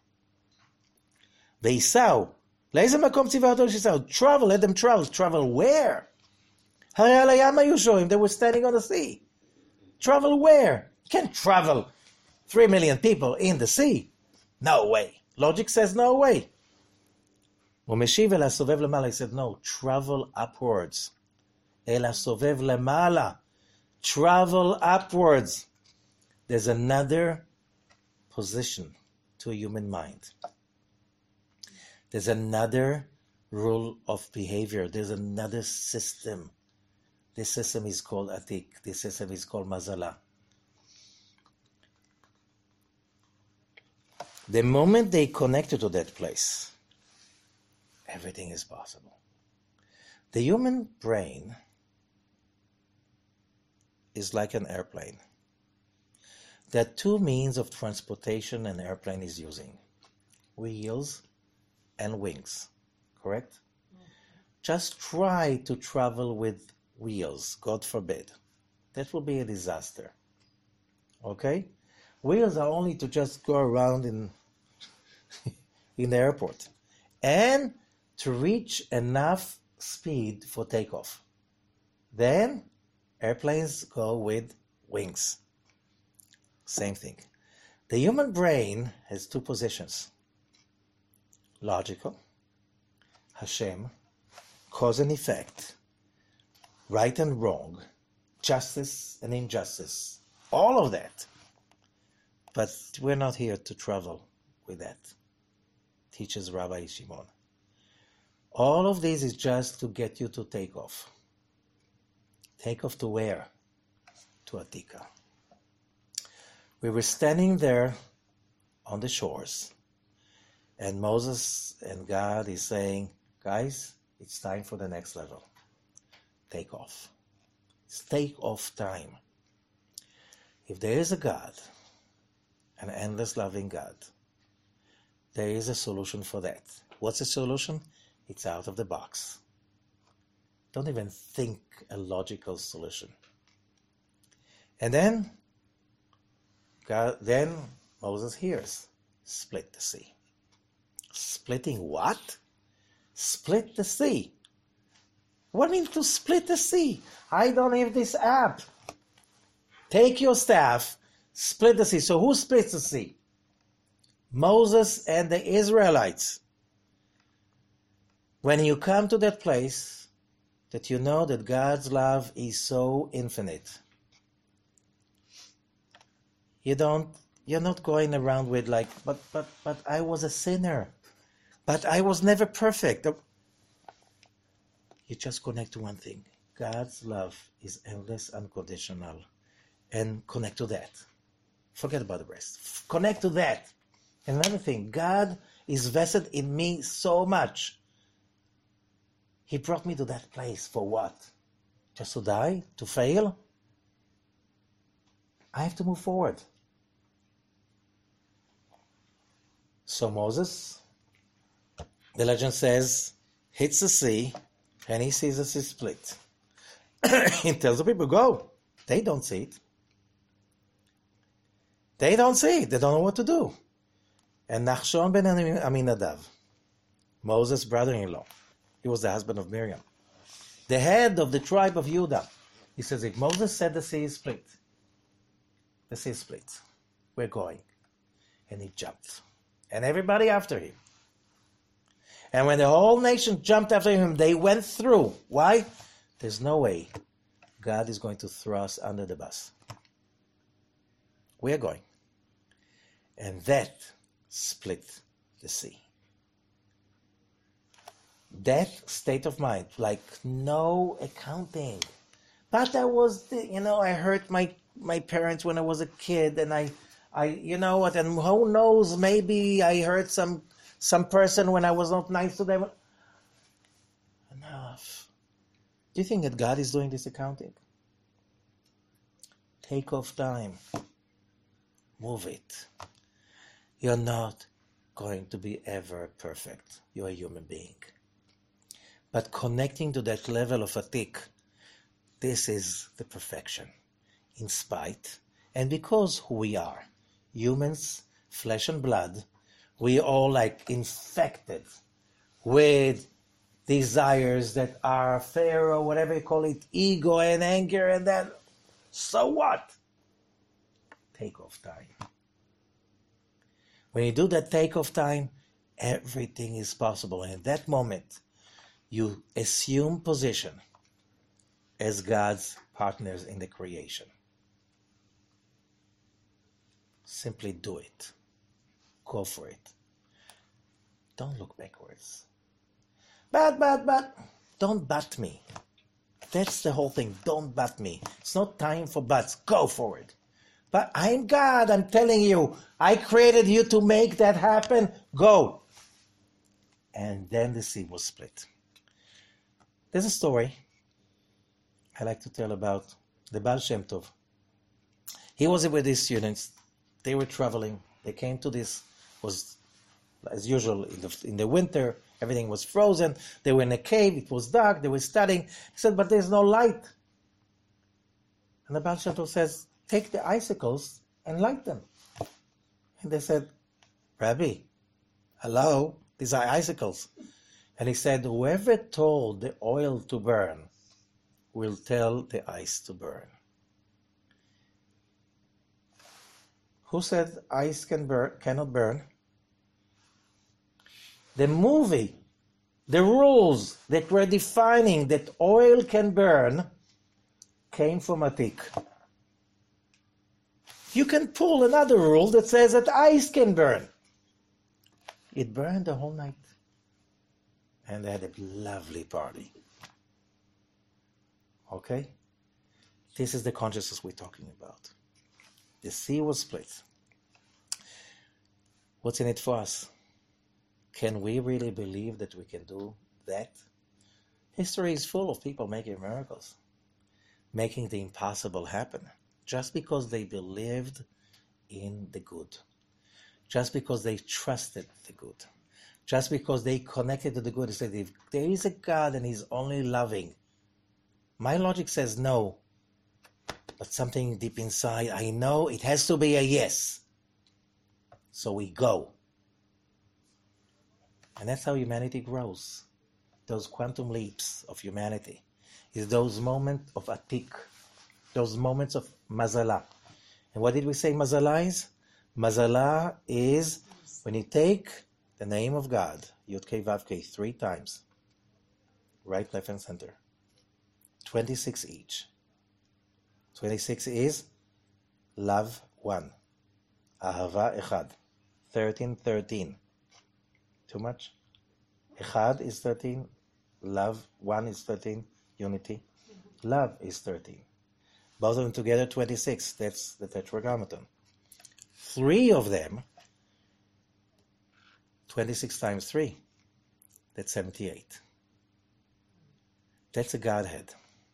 ויסעו, לאיזה מקום ציווה אותו שיסעו? Travel, let them travel. Travel where? הרי על הים היו שוהים, they were standing on the sea. Travel where? You can't travel 3 million people in the sea. No way. Logic says no way. ומשיב אל הסובב למעלה, he said, no, travel upwards. אלא סובב למעלה. Travel upwards. There's another position to a human mind. There's another rule of behavior. There's another system. This system is called Atik. This system is called Mazala. The moment they connected to that place, everything is possible. The human brain is like an airplane. There are two means of transportation an airplane is using: wheels and wings, correct? Mm-hmm. Just try to travel with wheels, God forbid. That will be a disaster. Okay? Wheels are only to just go around in the airport and to reach enough speed for takeoff. Then airplanes go with wings. Same thing. The human brain has two positions: logical, Hashem, cause and effect, right and wrong, justice and injustice, all of that. But we're not here to travel with that, teaches Rabbi Shimon. All of this is just to get you to take off. Take off to where? To Atika. We were standing there on the shores, and Moses and God is saying, guys, it's time for the next level. Take off. It's take off time. If there is a God, an endless loving God, there is a solution for that. What's the solution? It's out of the box. Don't even think a logical solution. And then Moses hears, split the sea. Splitting what? Split the sea. What means to split the sea? I don't have this app. Take your staff, split the sea. So who splits the sea? Moses and the Israelites. When you come to that place, that you know that God's love is so infinite, you're not going around with like, but I was a sinner, but I was never perfect. You just connect to one thing: God's love is endless, unconditional, and connect to that. Forget about the rest. Connect to that. And another thing, God is vested in me so much. He brought me to that place for what? Just to die? To fail? I have to move forward. So Moses, the legend says, hits the sea, and he sees the sea split. He tells the people, go. They don't see it. They don't see it. They don't know what to do. And Nachshon ben Aminadav, Moses' brother-in-law, he was the husband of Miriam, the head of the tribe of Judah, he says, if Moses said the sea is split, the sea is split. We're going. And he jumped. And everybody after him. And when the whole nation jumped after him, they went through. Why? There's no way God is going to throw us under the bus. We're going. And that split the sea. That state of mind, like no accounting. But I was, I hurt my parents when I was a kid, and I you know what, and who knows, maybe I hurt some person when I was not nice to them. Enough. Do you think that God is doing this accounting? Take off time. Move it. You're not going to be ever perfect. You're a human being. But connecting to that level of Atik, this is the perfection. In spite, and because who we are, humans, flesh and blood, we all like infected with desires that are fear or whatever you call it, ego and anger, and then, so what? Take off time. When you do that take off time, everything is possible. And in that moment, you assume position as God's partners in the creation. Simply do it. Go for it. Don't look backwards. But, don't but me. That's the whole thing. Don't but me. It's not time for buts. Go for it. But I'm God. I'm telling you. I created you to make that happen. Go. And then the sea was split. There's a story I like to tell about the Baal Shem Tov. He was with his students. They were traveling. They came to this, was as usual in the winter. Everything was frozen. They were in a cave. It was dark. They were studying. He said, but there's no light. And the Baal Shem Tov says, take the icicles and light them. And they said, Rabbi, hello, these are icicles. And he said, whoever told the oil to burn will tell the ice to burn. Who said ice cannot burn? The movie, the rules that were defining that oil can burn came from Atik. You can pull another rule that says that ice can burn. It burned the whole night. And they had a lovely party. Okay? This is the consciousness we're talking about. The sea was split. What's in it for us? Can we really believe that we can do that? History is full of people making miracles, making the impossible happen, just because they believed in the good, just because they trusted the good, just because they connected to the good. They said, if there is a God and He's only loving, my logic says no, but something deep inside, I know it has to be a yes. So we go. And that's how humanity grows. Those quantum leaps of humanity is those moments of atik, those moments of mazala. And what did we say mazala is? Mazala is when you take the name of God, Yud Kei Vav Kei, 3 times, right, left, and center. 26 each. 26 is love 1. Ahava Echad. 13, 13. Too much? Echad is 13. Love 1 is 13. Unity. Love is 13. Both of them together, 26. That's the Tetragrammaton. 3 of them, 26 times 3. That's 78. That's a Godhead.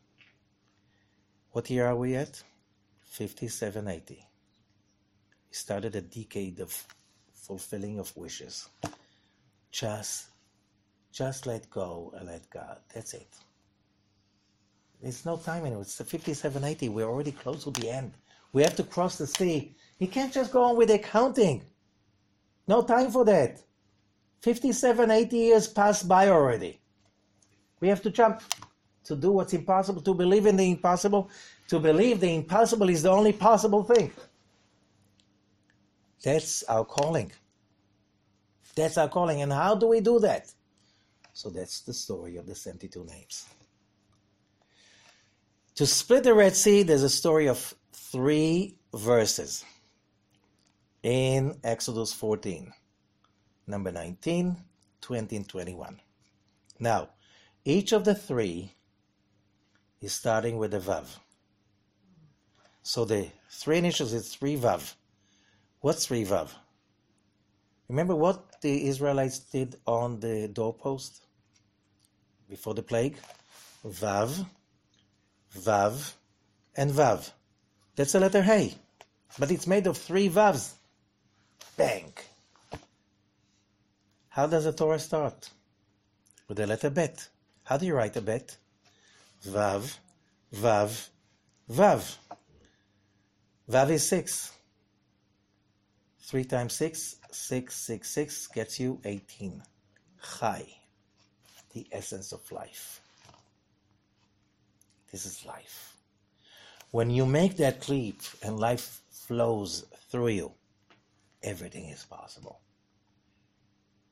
What year are we at? 5780. We started a decade of fulfilling of wishes. Just let go and let God. That's it. There's no time anymore. It's 5780. We're already close to the end. We have to cross the sea. You can't just go on with accounting. No time for that. 5780 years passed by already. We have to jump to do what's impossible, to believe in the impossible, to believe the impossible is the only possible thing. That's our calling. That's our calling. And how do we do that? So that's the story of the 72 names. To split the Red Sea, there's a story of 3 verses in Exodus 14, number 19, 20, and 21. Now, each of the 3 is starting with a Vav. So the 3 initials is 3 Vav. What's 3 Vav? Remember what the Israelites did on the doorpost before the plague? Vav, Vav, and Vav. That's the letter Hey, but it's made of 3 Vavs. Bang! How does the Torah start? With the letter Bet. How do you write a Bet? Vav, Vav, Vav. Vav is 6. 3 times 6, 6 gets you 18. Chai, the essence of life. This is life. When you make that leap and life flows through you, everything is possible.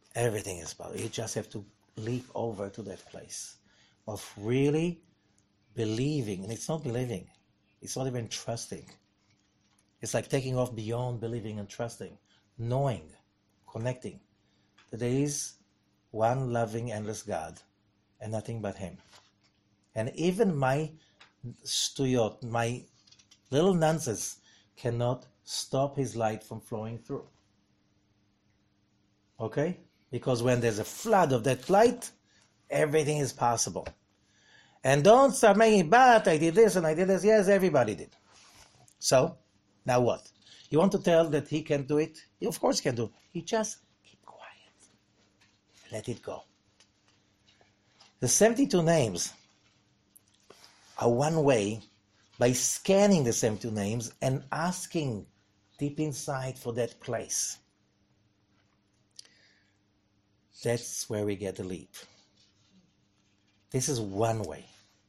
Everything is possible. You just have to leap over to that place of really believing, and it's not believing, it's not even trusting. It's like taking off beyond believing and trusting, knowing, connecting that there is one loving, endless God and nothing but Him. And even my stuyot, my little nonsense, cannot stop His light from flowing through. Okay? Because when there's a flood of that light, everything is possible. And don't start making, but I did this and I did this. Yes, everybody did. So, now what? You want to tell that He can do it? He of course can do it. He just keep quiet. Let it go. The 72 names are one way by scanning the 72 names and asking deep inside for that place. That's where we get the leap. This is one way.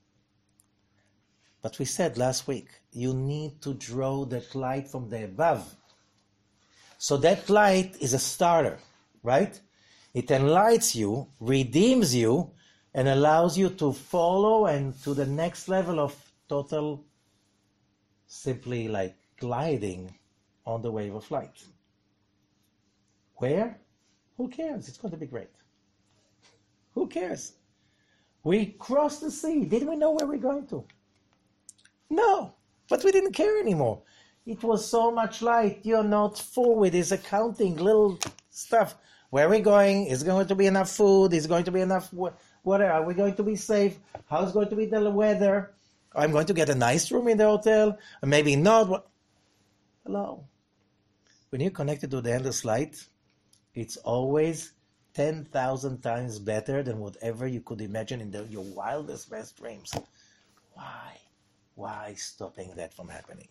But we said last week, you need to draw that light from the above. So that light is a starter, right? It enlightens you, redeems you, and allows you to follow and to the next level of total, simply like gliding on the wave of light. Where? Who cares? It's going to be great. Who cares? We crossed the sea. Didn't we know where we're going to? No, but we didn't care anymore. It was so much light. You're not forward. It's accounting little stuff. Where are we going? Is going to be enough food? Is going to be enough water? Are we going to be safe? How's going to be the weather? I'm going to get a nice room in the hotel. Maybe not. Hello. When you're connected to the endless light, it's always 10,000 times better than whatever you could imagine in your wildest, best dreams. Why? Why stopping that from happening?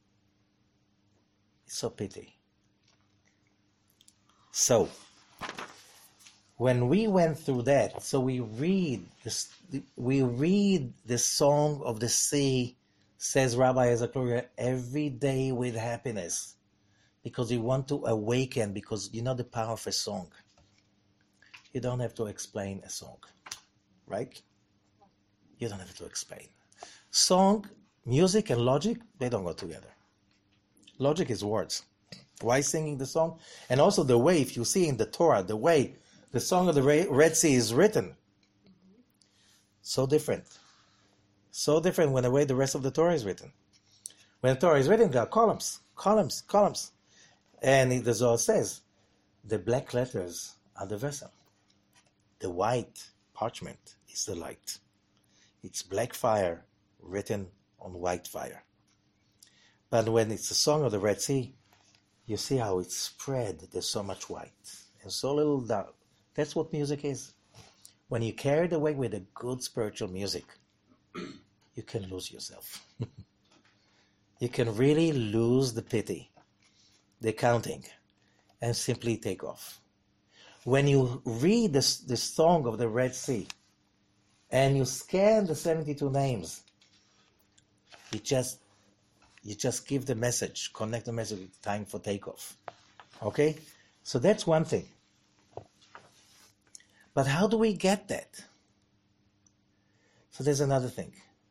It's so pity. So, when we went through that, so we read the song of the sea, says Rabbi Isaac Luria, every day with happiness, because we want to awaken, because you know the power of a song. You don't have to explain a song, right? You don't have to explain. Song, music, and logic, they don't go together. Logic is words. Why singing the song? And also the way, if you see in the Torah, the way the song of the Red Sea is written, so different. So different when the way the rest of the Torah is written. When the Torah is written, there are columns, columns, columns. And the Zohar says, the black letters are the vessel. The white parchment is the light. It's black fire written on white fire. But when it's the song of the Red Sea, you see how it's spread. There's so much white and so little dark. That's what music is. When you're carried away with a good spiritual music, you can lose yourself. You can really lose the pity, the counting, and simply take off. When you read the song of the Red Sea and you scan the 72 names, you just give the message, connect the message with time for takeoff. Okay? So that's one thing. But how do we get that? So there's another thing.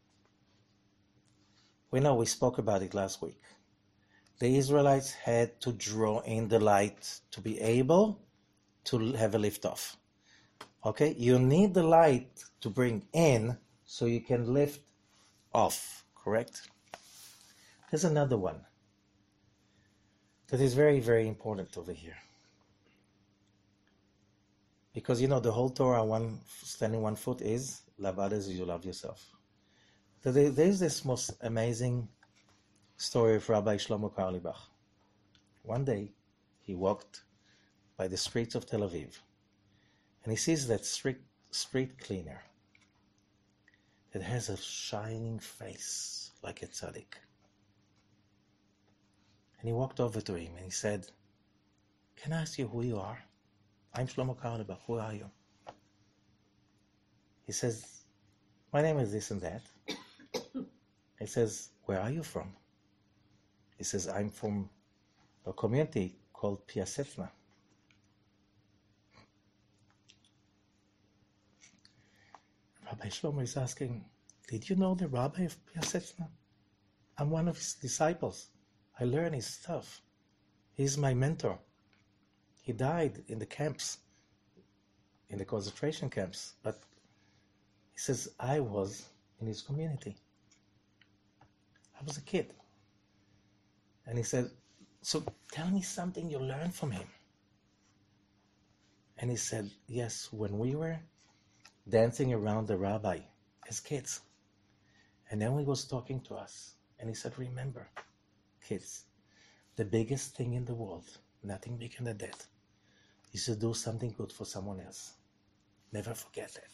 We know we spoke about it last week. The Israelites had to draw in the light to be able to have a lift-off. Okay? You need the light to bring in so you can lift off, correct? There's another one that is very, very important over here. Because, you know, the whole Torah, standing 1 foot, is love others as you love yourself. So there's this most amazing story of Rabbi Shlomo Carlebach. One day, he walked by the streets of Tel Aviv, and he sees that street cleaner that has a shining face like a tzaddik. And he walked over to him and he said, "Can I ask you who you are? I'm Shlomo Carlebach. Who are you?" He says, "My name is this and that." He says, "Where are you from?" He says, "I'm from a community called Piasetzna." Rabbi Shlomo is asking, did you know the rabbi of Piaseczna? I'm one of his disciples. I learn his stuff. He's my mentor. He died in the camps, in the concentration camps. But he says, I was in his community. I was a kid. And he said, so tell me something you learned from him. And he said, yes, when we were dancing around the rabbi as kids, and then he was talking to us, and he said, remember, kids, the biggest thing in the world, nothing bigger than that, is to do something good for someone else. Never forget that.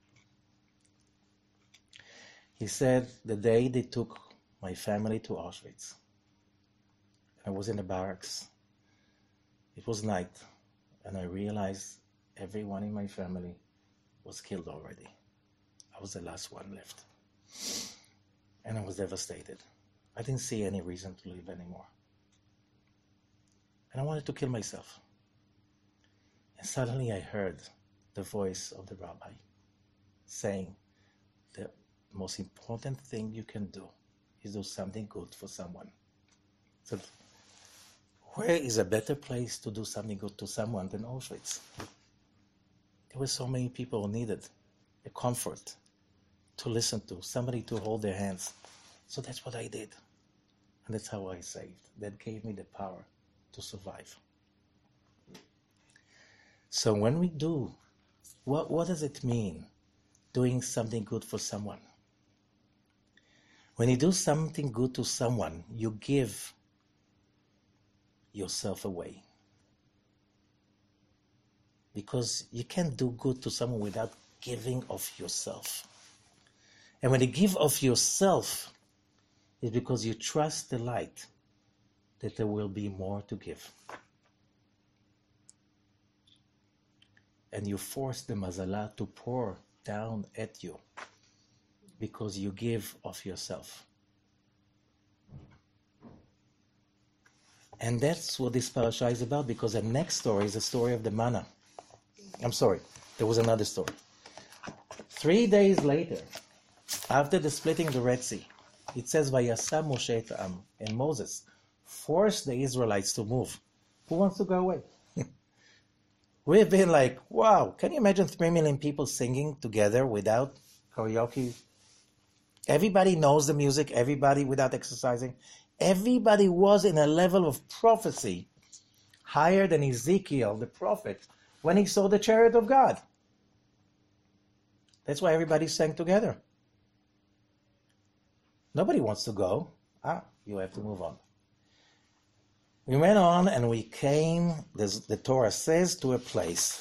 He said, the day they took my family to Auschwitz, I was in the barracks. It was night, and I realized everyone in my family was killed already. I was the last one left. And I was devastated. I didn't see any reason to live anymore. And I wanted to kill myself. And suddenly I heard the voice of the rabbi saying, the most important thing you can do is do something good for someone. So, where is a better place to do something good to someone than Auschwitz? There were so many people who needed a comfort to listen to, somebody to hold their hands. So that's what I did. And that's how I saved. That gave me the power to survive. So when we do, what does it mean, doing something good for someone? When you do something good to someone, you give yourself away. Because you can't do good to someone without giving of yourself. And when you give of yourself, it's because you trust the light that there will be more to give. And you force the Mazala to pour down at you because you give of yourself. And that's what this parasha is about, because the next story is the story of the manna. I'm sorry, there was another story. 3 days later, after the splitting the Red Sea, it says, Vayasa Moshe et Am, and Moses forced the Israelites to move. Who wants to go away? We've been like, wow, can you imagine 3 million people singing together without karaoke? Everybody knows the music, everybody without exercising. Everybody was in a level of prophecy higher than Ezekiel, the prophet, when he saw the chariot of God. That's why everybody sang together. Nobody wants to go. You have to move on. We went on and we came, the Torah says, to a place.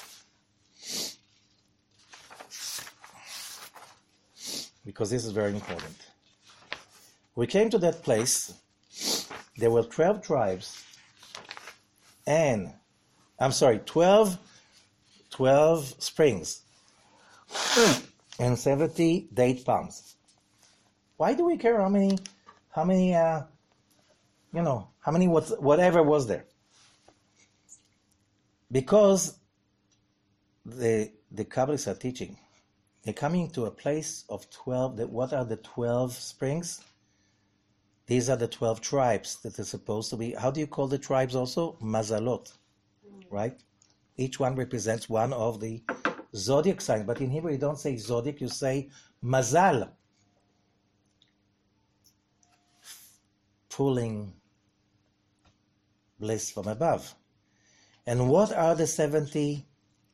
Because this is very important. We came to that place. There were 12 tribes and, 12 springs and 70 date palms. Why do we care how many, whatever was there? Because the Kabbalists are teaching, they're coming to a place of 12, what are the 12 springs? These are the 12 tribes that are supposed to be, how do you call the tribes also? Mazalot, right? Each one represents one of the zodiac signs, but in Hebrew you don't say zodiac, you say mazal. Pulling bliss from above. And what are the 70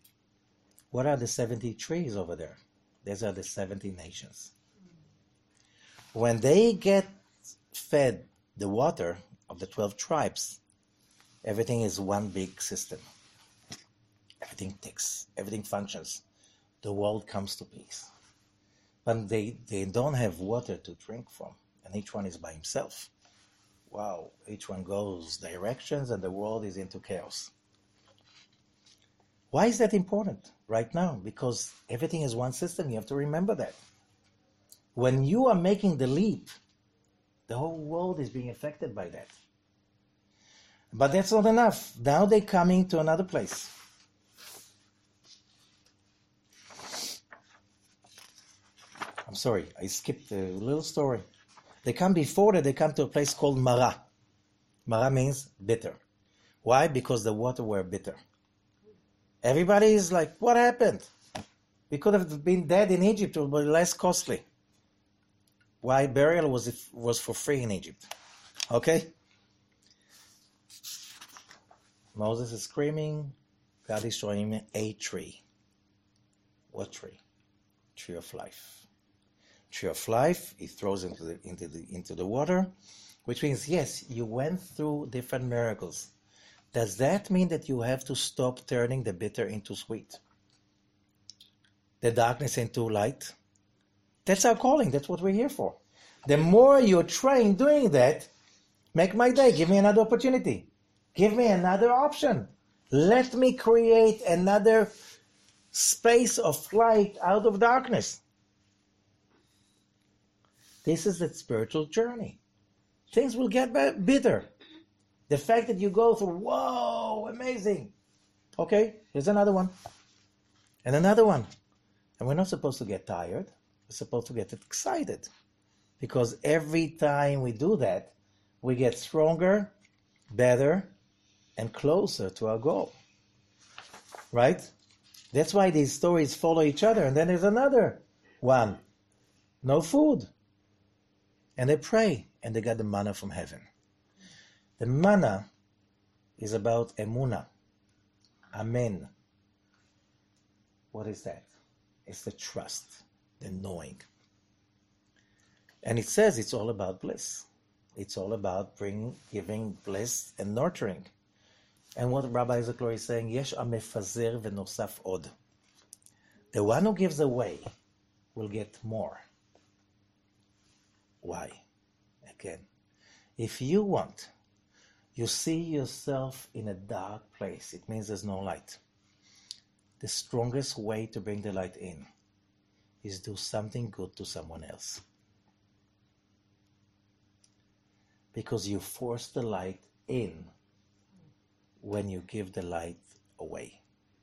trees over there? These are the 70 nations. When they get fed the water of the 12 tribes, everything is one big system. Everything ticks, everything functions. The world comes to peace. But they don't have water to drink from, and each one is by himself. Wow, each one goes directions and the world is into chaos. Why is that important right now? Because everything is one system. You have to remember that. When you are making the leap, the whole world is being affected by that. But that's not enough. Now they're coming to another place. I'm sorry, I skipped a little story. They come before that, they come to a place called Mara. Mara means bitter. Why? Because the water were bitter. Everybody is like, what happened? We could have been dead in Egypt, it would be less costly. Why? Burial was for free in Egypt. Okay? Moses is screaming. God is showing him a tree. What tree? Tree of life. Tree of life, he throws into the water, which means, yes, you went through different miracles. Does that mean that you have to stop turning the bitter into sweet? The darkness into light? That's our calling. That's what we're here for. The more you're trying doing that, make my day. Give me another opportunity. Give me another option. Let me create another space of light out of darkness. This is the spiritual journey. Things will get bitter. The fact that you go through, whoa, amazing. Okay, here's another one. And another one. And we're not supposed to get tired. We're supposed to get excited. Because every time we do that, we get stronger, better, and closer to our goal. Right? That's why these stories follow each other. And then there's another one. No food. And they pray, and they got the manna from heaven. The manna is about emunah. Amen. What is that? It's the trust, the knowing. And it says it's all about bliss. It's all about giving bliss and nurturing. And what Rabbi Zaklor is saying, Yesh amefazer v'nosaf od. The one who gives away will get more. Why? Again, if you see yourself in a dark place, it means there's no light. The strongest way to bring the light in is do something good to someone else. Because you force the light in when you give the light away.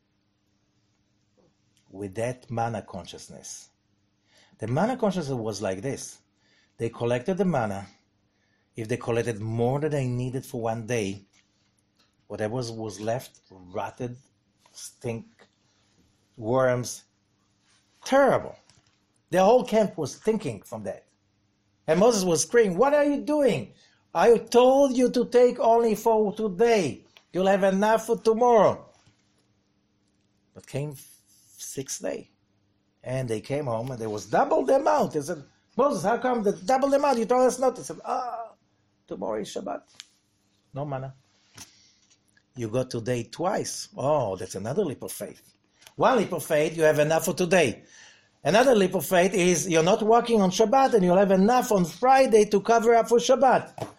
With that manna consciousness. The manna consciousness was like this. They collected the manna. If they collected more than they needed for one day, whatever was left rotted, stink, worms. Terrible. The whole camp was stinking from that. And Moses was screaming, what are you doing? I told you to take only for today. You'll have enough for tomorrow. But came 6th day. And they came home and there was double the amount. They said, Moses, how come the double the amount? You told us not. They said, tomorrow is Shabbat. No manna. You got today twice. Oh, that's another leap of faith. One leap of faith, you have enough for today. Another leap of faith is you're not working on Shabbat and you'll have enough on Friday to cover up for Shabbat.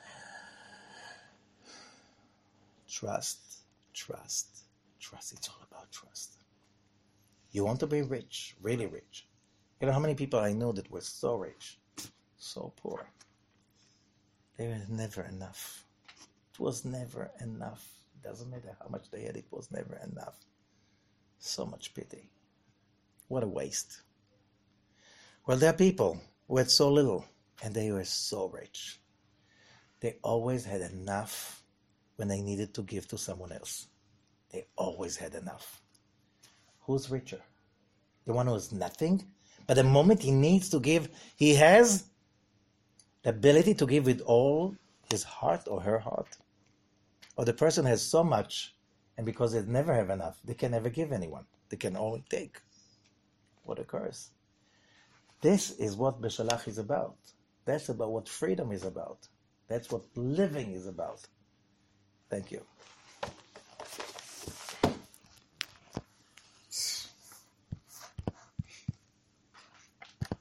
Trust. It's all about trust. You want to be rich, really rich. You know how many people I know that were so rich, so poor. They were never enough. It was never enough. Doesn't matter how much they had, it was never enough. So much pity. What a waste. Well, there are people who had so little and they were so rich. They always had enough when they needed to give to someone else. They always had enough. Who's richer? The one who has nothing? But the moment he needs to give, he has the ability to give with all his heart or her heart. Or the person has so much, and because they never have enough, they can never give anyone. They can only take. What a curse. This is what Beshalach is about. That's about what freedom is about. That's what living is about. Thank you.